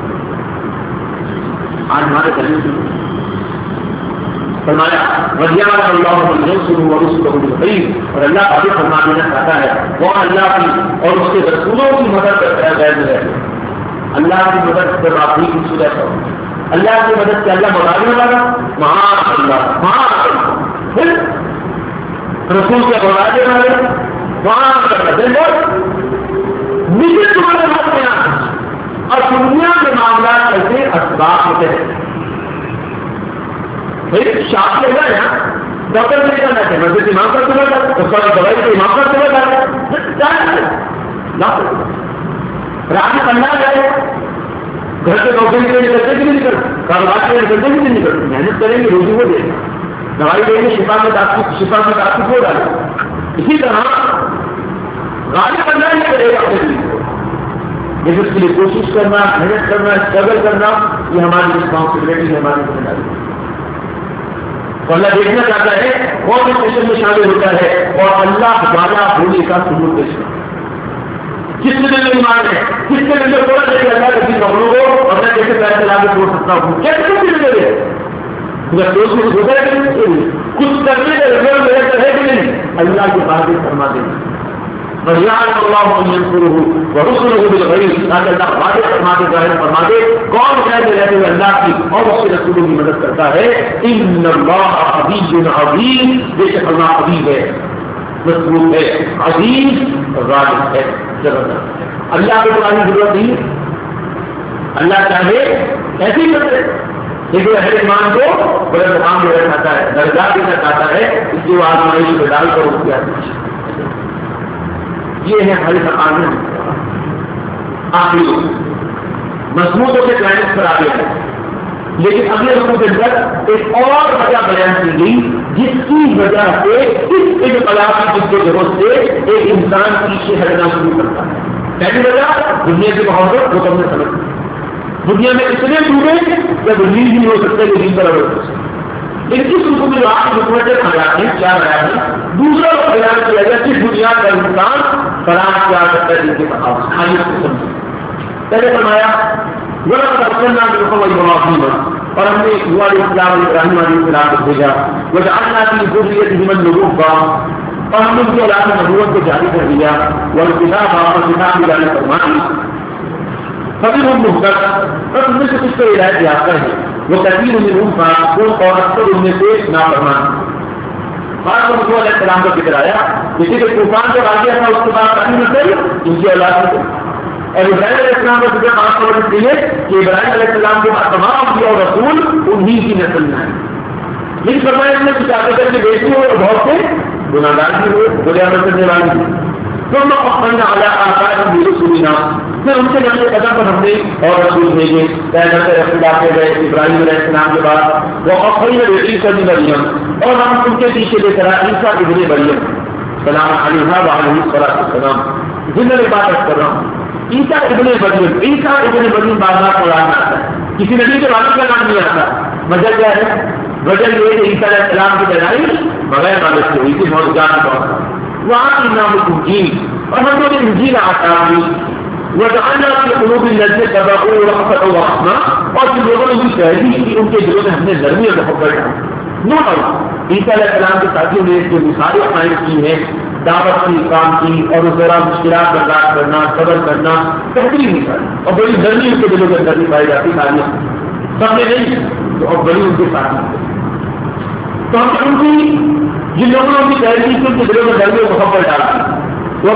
آج ہمارے کرنے سے فرمایا وجیان اللہ اور اللہ آگے فرما دینا چاہتا ہے وہ اللہ کی اور اس کے رسولوں کی مدد کرتا ہے غیر ہے اللہ کی مدد پر آپ ہی کی صورت ہے اللہ کی مدد سے اللہ مداخلہ لگا مہان اللہ پھر رسول کے مداخلے والے وہاں مجھے تمہارے ہاتھ میں آنا اور دنیا کے معاملات ایسے اسباب ہوتے ہیں شاپ لے گا نا ڈاکٹر نہیں کرنا چاہیے مجھے دماغ پر چلا جاتا دوائی کو دماغ پر چلا جاتا رات پڑھنا جائے گھر کے نوکری کے لیے کرتے بھی نہیں کرتے کاروبار کے لیے کرتے بھی نہیں کرتے محنت کریں گے روزی کو دے گا دوائی دیں گے شفا میں تاثر ہو ڈالے اسی طرح غالب بننا ہی کرے گا اپنے لیے لیکن اس کے لیے کوشش کرنا محنت کرنا اسٹرگل کرنا یہ ہماری رسپانسبلٹی ہے ہماری ذمہ داری تو اللہ دیکھنا چاہتا ہے کون اس مشن میں شامل ہوتا ہے اور اللہ والا ہونے کا ثبوت پیش کرتا ہے کس کے دل میں ایمان ہے کس کے دل میں تھوڑا دے اللہ کے دل مغلوں کو اور میں کیسے پیسے لا کے چھوڑ سکتا ہوں کیسے دل میں اگر دوست میں ہوتا ہے کہ کچھ کرنے کا رجوع میرے ہے کہ نہیں اللہ کی بات فرما دیں وَيَعْلَمُ اللَّهُ مَن يَنصُرُهُ وَرُسُلُهُ بِالْغَيْبِ تاکہ اللہ واضح فرما دے ظاہر فرما دے کون غیر میں رہتے ہوئے اللہ کی اور اس کے رسولوں کی مدد کرتا ہے ان اللہ عزیز عظیم بے شک اللہ عزیز ہے مضبوط ہے عزیز غالب ہے زبردست ہے اللہ کو قرآن کی ضرورت نہیں اللہ چاہے ایسے ہی کرتے لیکن اہل ایمان کو بڑے مقام دینا چاہتا ہے درجہ دینا چاہتا ہے اس کی وہ آزمائش میں ڈال کر اس کی آزمائش یہ ہے ہماری مقام آخری مضمونوں کے پلانٹ پر آ گیا ہے لیکن اگلے رقم کے اندر ایک اور وجہ بیان کی گئی جس کی وجہ سے اس انقلابی جدوجہد سے ایک انسان پیچھے ہٹنا شروع کرتا ہے. پہلی وجہ دنیا کی محبت وہ تم نے سمجھ. دنیا میں اتنے ڈوبے جب ریلیز نہیں ہو سکتے کہ دن پر ہو سکتے. لیکن اس حکم جو آپ حکومتیں خیال ہیں کیا رہا ہے دوسرا خیال کیا گیا کہ دنیا کا انسان فراہم کیا کرتا ہے جن کے پاس خالی کو سمجھے. پہلے فرمایا اور ہم نے نوح علیہ السلام ابراہیم علیہ السلام کو بھیجا وجعلنا فی ذریتہم النبوۃ اور ہم نے ان کی اولاد میں نبوت کو جاری کر دیا والکتاب اور کتاب بھی جاری فرمائی فمنہم مہتد بس ان میں سے کچھ کو ہدایت یافتہ ہے وکثیر منہم فاسقون اور اکثر ان میں سے نافرمان. بعد میں نوح علیہ السلام کا ذکر آیا جیسے کہ طوفان جب آ گیا تھا اس کے بعد کہیں نسل ان کی اولاد میں اور ابراہیم علیہ السلام کا ذکر خاص طور پر اس لیے کہ ابراہیم علیہ السلام کے بعد تمام انبیاء اور رسول انہی کی نسل میں ہیں. لیکن فرمایا اس نے کچھ آگے کر کے بیٹی ہوئے اور بہت سے گناہگار بھی ہوئے برے عمل کرنے والی تھی. تو میں اپنا اعلیٰ آکار بھی رسولنا پھر ان کے نقل قدم پر ہم نے اور رسول بھیجے پیغمبر رسول آتے گئے ابراہیم علیہ السلام کے بعد وہ اپنی بیٹی سے بھی مریم اور ہم ان کے پیچھے لے کر عیسیٰ ابن مریم سلام علیہ وعلیہ السلام جن میں عبادت کر رہا ہوں. عیسیٰ ابن مریم عیسیٰ ابن مریم بازار کو لانا آتا ہے کسی نبی کے والد کا نام نہیں آتا. وجہ کیا ہے؟ وجہ یہ کہ عیسیٰ علیہ السلام کی پیدائش بغیر والد سے ہوئی تھی بہت جان بہت وہاں کی نام انجیل اور ہم لوگ انجیل آتا دی وجعلنا في قلوب الذين اتبعوا رأفة ورحمة اور جن لوگوں نے بھی تحریک کی ان کے دلوں میں ہم نے نرمی اور محبت ڈالی. نو عیسیٰ علیہ السلام کے ساتھیوں نے جو مثالیں قائم کی ہیں دعوت کی کام کی اور اس دوران مشکلات برداشت کرنا صبر کرنا بہترین مثال اور بڑی نرمی ان کے دلوں کے اندر بھی پائی جاتی تعلیم سب نے نہیں تو اور بڑی ان کے ساتھ تو ہم ان کی جن لوگوں نے ان کی تحریک کی ان کے دلوں میں نرمی اور محبت ڈالتی اور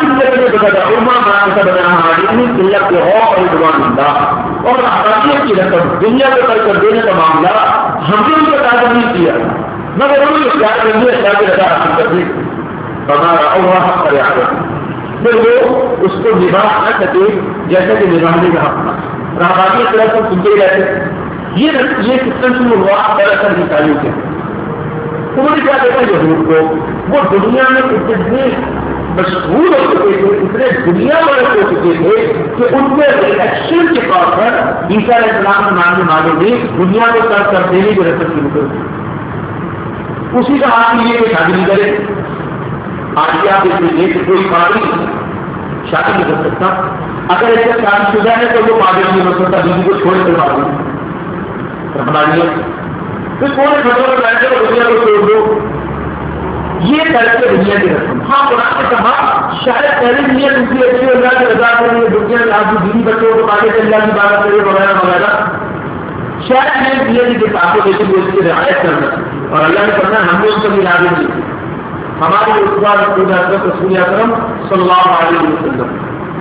آبادیت کی رقم دنیا کو کر کر دینے کا معاملہ ہم نے ان کو تعداد نہیں کیا مگر انہوں نے اختیار کر دیا اختیار کی رضا حاصل کر دی ہمارا اوہ حق کرے آگے پھر وہ اس کو نبھا نہ سکے جیسا کہ نبھانے کا حق تھا. آبادیت کی رقم سنتے ہی رہتے یہ سسٹم شروع ہوا دراصل مثالیوں کے انہوں نے کیا دیکھا یہود کو وہ دنیا میں اتنے مشہور ہو چکے تھے اتنے دنیا بڑے ہو چکے تھے کہ ان کے ریئیکشن کے طور پر عیسیٰ علیہ السلام کے ماننے والوں نے دنیا کو ترک کر دینے کی رسم شروع کر دی. اسی کا آپ یہ کہ شادی نہیں کرے. آج آپ دیکھ لیجیے کہ کوئی پادری شادی نہیں کر سکتا. اگر ایسے شادی شدہ ہے تو وہ پادری نہیں ہو سکتا بیوی کو چھوڑ کر پادری ہماری پھر کون خبر بیٹھے اور دنیا کو چھوڑ دو. یہ طرح کے دنیا کی رسم. ہاں قرآن نے کہا شاید پہلی نیت ان کی اچھی اللہ کی رضا کے لیے دنیا میں آپ کی بیوی بچوں کو آگے سے اللہ کی بات کرے وغیرہ وغیرہ شاید نیت یہ کہ آپ کو دیکھیں اس کی رعایت کرنا اور اللہ نے کرنا ہم نے ان کو بھی لازم دی. ہمارے استاد رسول اکرم صلی اللہ علیہ وسلم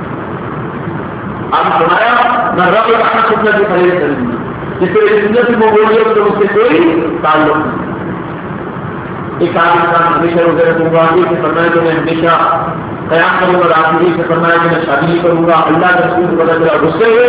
آپ فرمایا میں رب رحمت سنت کی خرید کروں گی جس سے سنت کی مغولیت تو اس سے کوئی تعلق نہیں. ایک انسان ہمیشہ روزے رکھوں گا یہ سے فرمایا کہ میں ہمیشہ قیام کروں گا رات سے فرمایا کہ میں شادی نہیں کروں گا اللہ کے رسول کو پتا چلا غصے ہوئے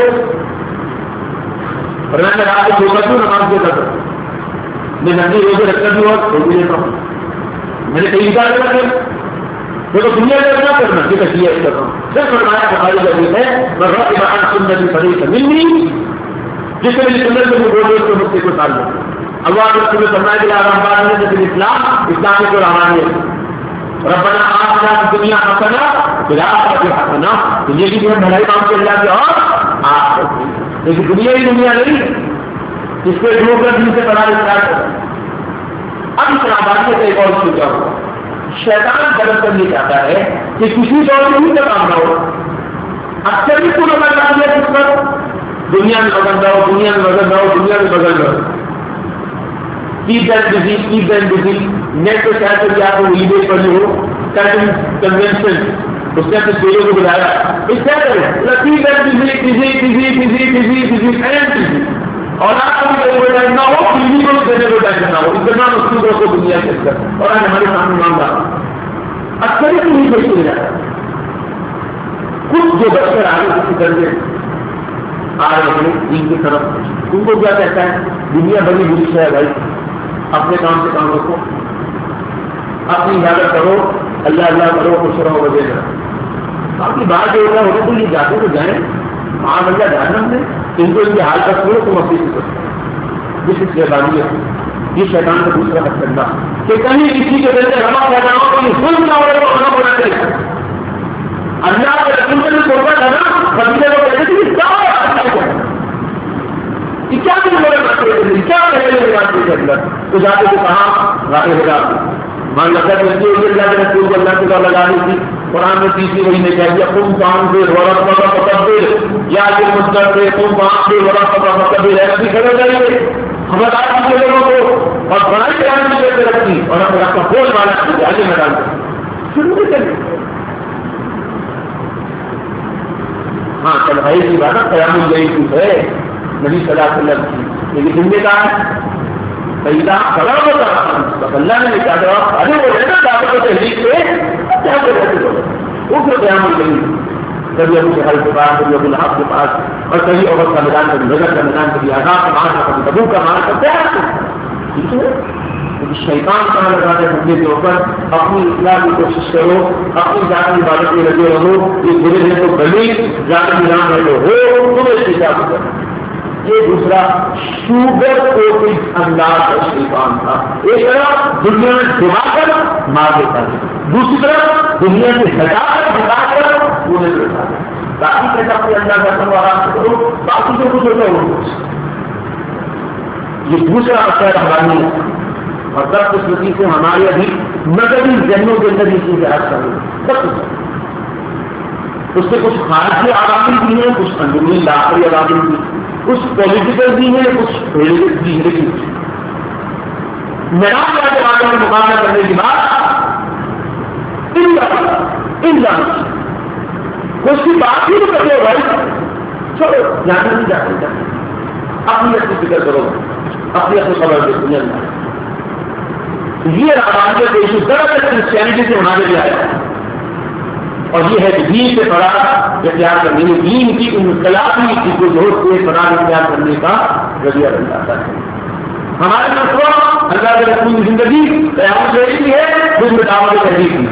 اور میں رات کو سوچا کیوں نماز دے کر میں نندی روزے رکھ کر بھی اور چھوڑ بھی لیتا ہوں. میں نے کئی بار کر وہ تو دنیا میں کیا کرنا کہ میں کیا کر رہا ہوں. پھر فرمایا بخاری کا حدیث ہے میں رب ابراہیم سنت کی فریض سے ملنی جس میں سنت سے وہ بولے تو مجھ سے کوئی تعلق نہیں. اللہ کے رسول فرمایا کہ اسلام اسلام کو روانی ربنا آتنا فی الدنیا حسنہ وفی الآخرۃ حسنہ. دنیا کی جو بھلائی مانگتے اللہ کے اور آخرت لیکن دنیا ہی دنیا نہیں اس کو ڈھونڈ کر دن سے پڑھا اسٹارٹ کر. اب اس آبادی کا ایک اور سوچا ہوا شیطان غلط کرنے چاہتا ہے کہ کسی دور میں نہیں کام نہ ہو. اکثر بھی پورا کرنا دیا کس پر دنیا میں بدل رہا ہو دنیا میں بدل رہا ہو دنیا میں بدل رہا ہو. نیٹ کو شاید کر کے آپ کو ای میل پڑھی ہو کنوینشن اس نے اپنے پیروں کو بلایا اس کیا اور آپ کو بھی ٹائم نہ ہو ٹی وی کو دینے کو ٹائم نہ ہو اتنا مشکل کو دنیا کے اندر اور آج ہمارے سامنے معاملہ اکثر ہی نہیں بچے جاتا. کچھ جو بچے آگے کسی درجے آ رہے ہیں دین کی طرف ان کو کیا کہتا ہے دنیا بڑی بری ہے بھائی اپنے کام سے کام رکھو، اپنی عبادت کرو، اللہ اللہ کرو، خوش رہو وغیرہ. باقی بات جو ہوگا وہ تو یہ جاتے تو جائیں وہاں اللہ جہنم میں، ان کو ان کے حال پر چھوڑو تم اپنی فکر. جس شیطانی ہے یہ شیطان کا دوسرا حق کرنا کہ کہیں کسی کے دل سے روا پیدا ہو تو یہ ظلم نہ ہو ہونا ہونا چاہیے. اللہ کے رسول سے بھی سوچا تھا نا بندے کو کہتے تھے کیا کیا دن بولے بات کیا کہے بات کے اندر تو جاتے تھے کہاں غائب ہو جاتے مان لگتا ہے اللہ کے رسول کو اللہ کی لگانی تھی. قرآن میں تیسری وہی نے کہہ دیا تم کام سے ورق پتا مقدر یا پھر مستر سے تم کام سے ورق پتا مقدر ہے ابھی کھڑے جائیے خبردار کیجیے لوگوں کو اور بڑائی کرنے کی جگہ رکھتی اور ہم آپ کا بول مانا کیجیے آگے میدان شروع نہیں کریں. ہاں تنہائی کی بات قیام اللیل کی ہے نبی صلی اللہ علیہ وسلم کی لیکن دن میں کہا ہے پیدا کھڑا ہوتا اللہ نے کہا جواب ارے وہ رہنا دعوت و تحریک سے کیا کرتے ہو اس میں قیام اللیل کبھی ابو جہل کے پاس کبھی ابو لہب کے پاس اور کبھی عہد کا میدان کبھی بدر کا میدان کبھی آزاد کا مارنا کبھی تبوک کا مارنا ٹھیک ہے. شیطان کہاں لگاتے ہیں بندے کے اوپر اپنی اصلاح کی کوشش کرو اپنی ذاتی عبادت میں لگے رہو. یہ برے ہیں تو گلی ذاتی نام ہے تو ہو تمہیں استجاب کرو. یہ دوسرا شوگر کوٹڈ انداز کا شیطان تھا. ایک طرف دنیا میں دبا کر مار دیتا ہے دوسری طرف دنیا سے ہٹا کر بتا کر پورے دیتا ہے. باقی کیسا اپنے انداز کا سب آرام سے کرو باقی جو کچھ ہوتا ہے یہ دوسرا اثر ہماری ہے اور سب کچھ نتی سے ہمارے ابھی مذہبی ذہنوں کے اندر یہ چیزیں حاصل کر رہی سب کچھ اس سے کچھ خارجی عوامل بھی ہیں کچھ اندرونی داخلی عوامل بھی کچھ پولیٹیکل بھی ہیں کچھ ریلیجس بھی ہے. میدان کے بارے میں مقابلہ کرنے کی بات ان کچھ کی بات ہی نہیں کرتے ہو بھائی چلو جانا نہیں جاتے اپنی اپنی فکر کرو اپنی اپنی خبر دے دنیا میں یہ روایت کو ایشو دراصل کرسچینٹی سے ہونا بھی آیا اور یہ ہے کہ دین سے بڑا اختیار کرنے میں دین کی انقلابی کو سے بڑا اختیار کرنے کا ذریعہ بن جاتا ہے. ہمارے مسئلہ اللہ کے رسول کی زندگی قیامت کی ہے جس میں دعوت تحریک کی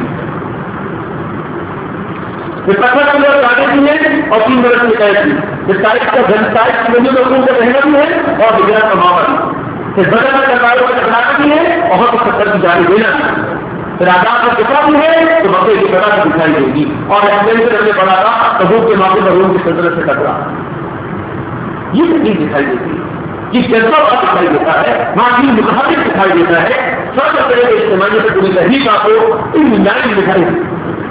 پھر پتھر کے لوگ آگے بھی ہے اور 3 برس میں قید کی پھر تاریخ کا گھنٹائش کی بندی لوگوں کا رہنا بھی ہے اور بجرا کا معاملہ پھر بدل میں سرکاروں کا ٹکرانا بھی ہے اور تو 70 کی جاری دینا پھر آزاد کا ٹکڑا بھی ہے تو مکے کی طرح سے دکھائی دے گی اور ایکسیڈنٹ سے ہم نے پڑھا تھا تبوک کے موقع پر روم کی سلطنت سے ٹکرا یہ تکلیف دکھائی دیتی ہے یہ جذبہ بات دکھائی دیتا ہے وہاں کی مخاطب دکھائی دیتا ہے سب طرح کے استعمال سے پوری تحریک آپ کو ان بنیادی دکھائی دیتی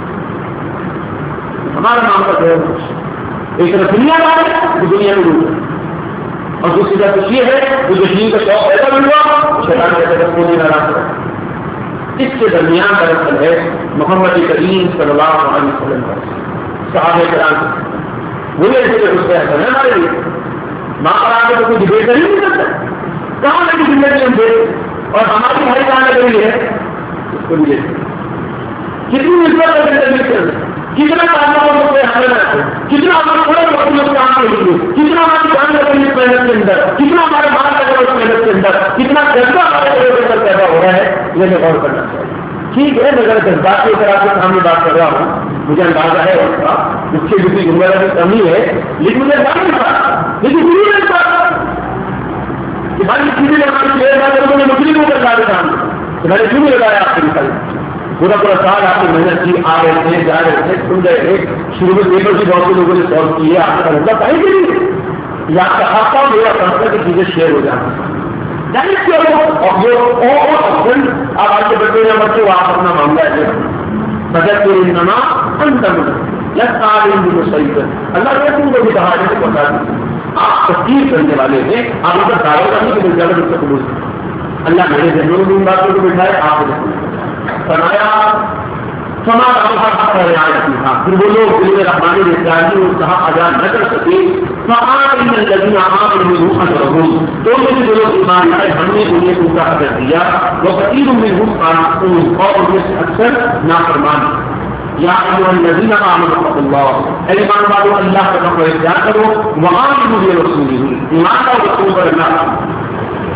ہمارا نام کا جو ایک طرف دنیا کا ہے وہ دنیا میں روپ ہے اور دوسری طرف یہ ہے جو دین کا شوق ایسا بھی ہوا شیطان کے طرف کو نہیں ناراض ہے. اس کے درمیان دراصل ہے محمد کریم صلی اللہ علیہ وسلم کا صحابہ کرام وہ ایسے اس سے ایسا ہے ہمارے لیے ماں پر آ کے تو کوئی ڈبیٹ کر ہی نہیں سکتا کہاں لگی زندگی ہم دے اور ہماری ہر کہاں لگ رہی ہے اس کو بھی کتنی نسبت ہے زندگی سے کتنا کاموں کو حمل رکھو کتنا ہمارے تھوڑے وقت میں کام کے لیے کتنا ہماری جان لگے اس محنت کے اندر کتنا ہمارے مال لگے اس محنت کے اندر کتنا جذبہ ہمارے لوگوں کے اندر پیدا ہو رہا ہے یہ میں غور کرنا چاہیے. ٹھیک ہے مگر جذبات کی طرح سے سامنے بات کر رہا ہوں مجھے اندازہ ہے اس کا اس کی جتنی ذمہ کی کمی ہے لیکن مجھے نہیں پتا لیکن مجھے نہیں پتا کہ بھائی کسی نے ہماری شہر لوگوں نے مسلموں کا سارے کام میں نے کیوں لگایا آپ کے مثال پورا پورا سال آپ کی محنت کی آ رہے تھے جا رہے تھے سن رہے تھے شروع میں پیپر کی بہت سے لوگوں نے سالو کی ہے آپ کا مطلب کہیں بھی نہیں یا آپ کا ہاتھ کا میرا سمجھتا کہ چیزیں شیئر ہو جاتی آپ آج کے بچے یا بچے وہ آپ اپنا معاملہ ہے سجت کے انما انتم یا تعلیم صحیح اللہ نے تم کو بھی کہا ہے کہ بتا دیں آپ تفصیل کرنے والے ہیں آپ ان کا دعویٰ کرنے کے زیادہ بچے قبول اللہ میرے ذہنوں میں ان باتوں کو بٹھائے آپ فرمایا سماج پھر وہ لوگ دل میں رحمانی رحمانی اور کہا آزاد نہ کر سکے تو جو لوگ ایمان لائے ہم نے انہیں ان کا حضر دیا وہ کثیر میں اور ان میں سے اکثر نافرمان یا الذین آمنوا اللہ اے ایمان والو اللہ کا نام اختیار کرو وہاں بھی مجھے رسول ایمان کا رسول پر اللہ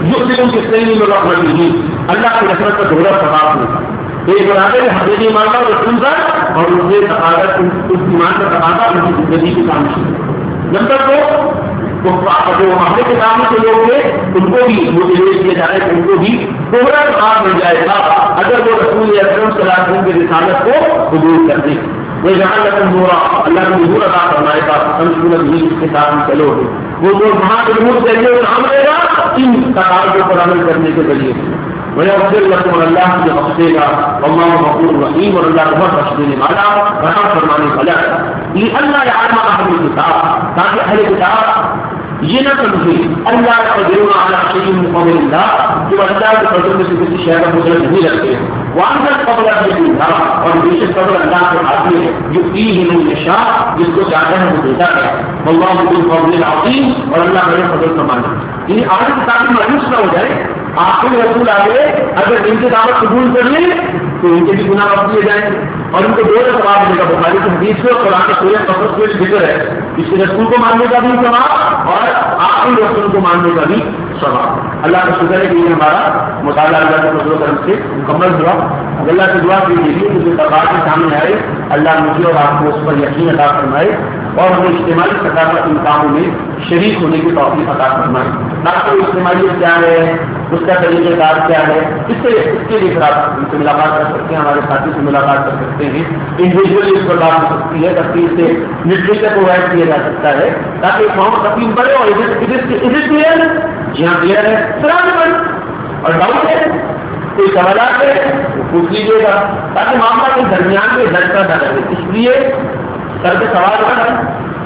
یؤتکم کفلین من رحمتہ، اللہ کی رحمت کا دوہرا ثواب ہوگا. ایک بناتے ہیں حضرت ایمان کا رسول کا، اور دوسرے سعادت اس ایمان کا تقاضا ان کی زندگی کی کامیابی. نمبر 2، جو ہمارے کتابوں کے لوگ تھے ان کو بھی موٹیویٹ کیا جائے کہ ان کو بھی دوہرا ثواب مل جائے گا اگر وہ رسول اکرم صلی اللہ علیہ وسلم کی رسالت کو قبول کر دیں. وہ جہاں لگن نورا، اللہ نے نور عطا فرمائے گا، سمجھ بھی اس کے ساتھ چلو گے. وہ جو وہاں کے نور کے لیے کام لے گا ان تقاضوں پر عمل کرنے کے ذریعے. وَيَغْفِرْ لَكُمْ، اور اللہ مجھے بخشے گا. وَاللَّهُ غَفُورٌ رَحِيمٌ، اور اللہ بہت بخش دینے والا، رحم فرمانے والا. لِأَلَّا يَعْلَمَ أَهْلُ الْكِتَابِ، تاکہ اہل کتاب یہ نہ سمجھے اللہ قدرون علی شیء من فضل اللہ، جو اللہ کے فضل میں سے کسی شے کا مجرد نہیں رکھتے. وَأَنَّ الْفَضْلَ بِيَدِ اللَّهِ، اور بے شک فضل اللہ کے ہاتھ میں ہے، یؤتیہ مَن یشاء، جس کو چاہتا ہے وہ دیتا ہے. وَاللَّهُ ذو الْفَضْلِ الْعَظِيمِ، اور اللہ بڑے فضل کا مالک. یعنی آگے کتاب مایوس نہ ہو جائے. آخر رسول آگے اگر ان کی دعوت قبول کر لیں تو ان کے بھی گناہ معاف کیے جائیں گے اور ان کو دو ثواب ملے گا. بخاری کی حدیث سے اور قرآن کے سورہ قصص میں ذکر ہے. اس رسول کو ماننے کا بھی ثواب اور آخری رسول کو ماننے کا بھی ثواب. اللہ کا شکر ہے کہ یہ ہمارا مطالعہ اللہ کے فضل و کرم سے مکمل ہوا. اللہ سے دعا کیجیے کہ جو تقاض کے سامنے آئے اللہ مجھے اور آپ کو اس پر یقین عطا فرمائے اور ہمیں اجتماعی سطح پر ان کاموں میں شریک ہونے کی توفیق عطا فرمائے. آپ کو اجتماعیت کیا ہے، اس کا طریقہ کار کیا ہے، اس کے لیے پھر آپ ان سے ملاقات کر سکتے ہیں، ہمارے ساتھی سے ملاقات کر سکتے ہیں. انڈیویجلی اس پر بات ہو سکتی ہے، تفصیل سے لٹریچر پرووائڈ کیا جا سکتا ہے تاکہ قوم تقسیم پڑے. اور کلیئر، جی ہاں کلیئر ہے، سلام اور ڈاؤٹ ہے، کوئی سوالات ہے وہ پوچھ لیجیے گا تاکہ معاملہ کے درمیان میں لڑکا نہ رہے. اس لیے سر کے سوال نہ رہے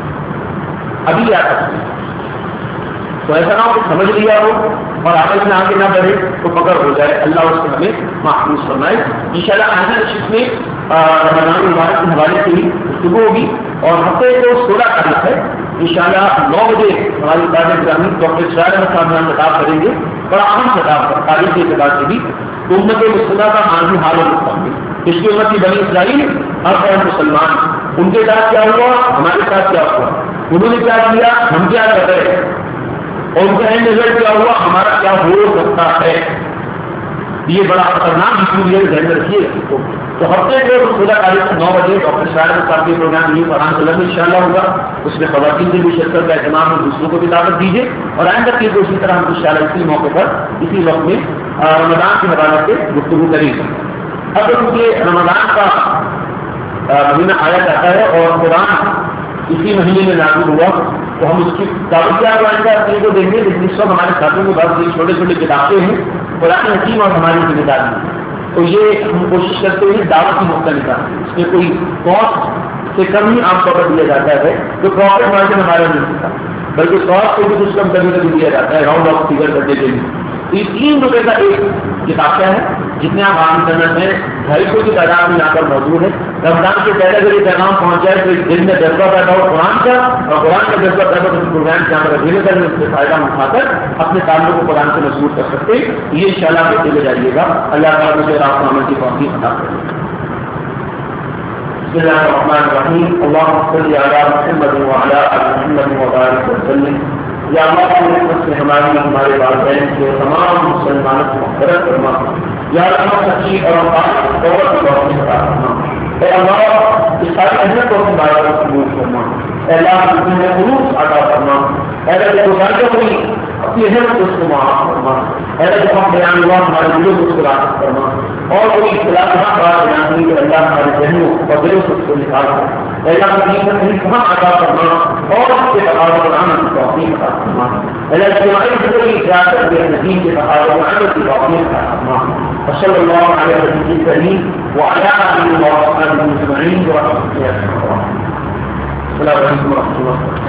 ابھی کیا کرتے ہیں تو ایسا نہ ہو کہ سمجھ لیا ہو اور آپس میں آگے نہ بڑھے تو پکڑ ہو جائے. اللہ اس سے ہمیں محفوظ فرمائے. انشاءاللہ آئندہ نشست میں رمضان المبارک کے حوالے سے ہی گفتگو ہوگی اور ہفتے کو 16 تاریخ ہے انشاءاللہ 9 بجے ہماری طالب گرامی ڈاکٹر اسرائیل احمد صاحب یہاں خطاب کریں گے. بڑا اہم خطاب ہے تاریخ کے اعتبار سے بھی. امت مسلمہ کا ماضی حال و مستقبل، اس کی امت کی بنی اسرائیل اور مسلمان، ان کے ساتھ کیا ہوا، ہمارے ساتھ کیا ہوا، انہوں نے کیا کیا، ہم کیا کر رہے ہیں اور ان کا اینڈ رزلٹ کیا ہوا، ہمارا کیا ہو سکتا ہے. یہ بڑا خطرناک ایشو ہے، ذہن میں رکھیے. تو ہفتے کو 16 تاریخ سے 9 بجے ڈاکٹر اسرائیل صاحب کے پروگرام یہ قرآن کلر میں انشاءاللہ ہوگا. اس میں خواتین کی بھی شرکت کا اہتمام ہے، دوسروں کو بھی دعوت دیجیے اور آئندہ کی اسی طرح ہم انشاءاللہ اسی موقع پر اسی وقت میں رمضان کے حوالے سے گفتگو کریں گے. اب کیونکہ رمضان کا مہینہ آیا جاتا ہے اور قرآن اسی مہینے میں نازل ہوا تو ہم اس کی دعوت آئندہ اپنے کو دیں گے. لیکن اس وقت ہمارے ساتھوں میں بہت سی چھوٹے چھوٹے کتابیں ہیں قرآن حکیم اور ہماری ذمہ داری. تو یہ ہم کوشش کرتے ہیں دعوت کی مختلف اس میں کوئی کاسٹ سے کم ہی عام طور پر دیا جاتا ہے جو پروفٹ مارجن ہمارا نہیں ہوتا بلکہ کاسٹ کو بھی کچھ کم کبھی کبھی دیا جاتا ہے راؤنڈ آف فگر کرنے کے لیے. تو یہ 3 روپے کا ایک کتابچہ ہے جتنے آپ عام انٹرنیٹ میں 250 کی تعداد میں یہاں پر موجود ہے. رمضان سے پہلے اگر یہ پیغام پہنچ جائے تو ایک دل میں جذبہ پیدا ہو قرآن کا اور قرآن کا جذبہ پیدا ہو پروگرام کے اندر اویلیبل ہے، اس سے فائدہ اٹھا کر اپنے تعلق کو قرآن سے مضبوط کر سکتے. یہ انشاءاللہ آپ لے جائیے گا. اللہ تعالیٰ مجھے آپ کو عمل کی توفیق عطا کرے. بسم اللہ الرحمن الرحیم. اللهم صل علی محمد وعلی آل محمد وبارک وسلم. یا اللہ سے ہمارے والدین کے تمام مسلمانوں کو مغفرت فرما. یا اللہ سچی اور اے اللہ اس ساری اہمیت کو ہمارا قبول فرما. اے اللہ تمہیں خلوص عطا فرما. اے اللہ جو گزارا ہوئی اپنی اہمیت کو اس کو معاف فرما. اے اللہ جو ہم بیان ہوا ہمارے دلوں کو اس کو راحت فرما اور کوئی اختلاف نہ بات بیان ہوئی کہ اللہ ہمارے ذہنوں اور دلوں سے اس کو نکال کر اے اللہ کی صحیح کہاں عطا فرما اور اس کے تقاضا بنانے کی توفیق عطا فرما. اے اللہ اجتماعی زندگی اجازت کے نظیم کے تقاضا بنانے کی توفیق عطا فرما. وصلی اللہ علیہ وسلم الکریم وعلی آلہ وصحبہ اجمعین. السلام علیکم ورحمۃ اللہ.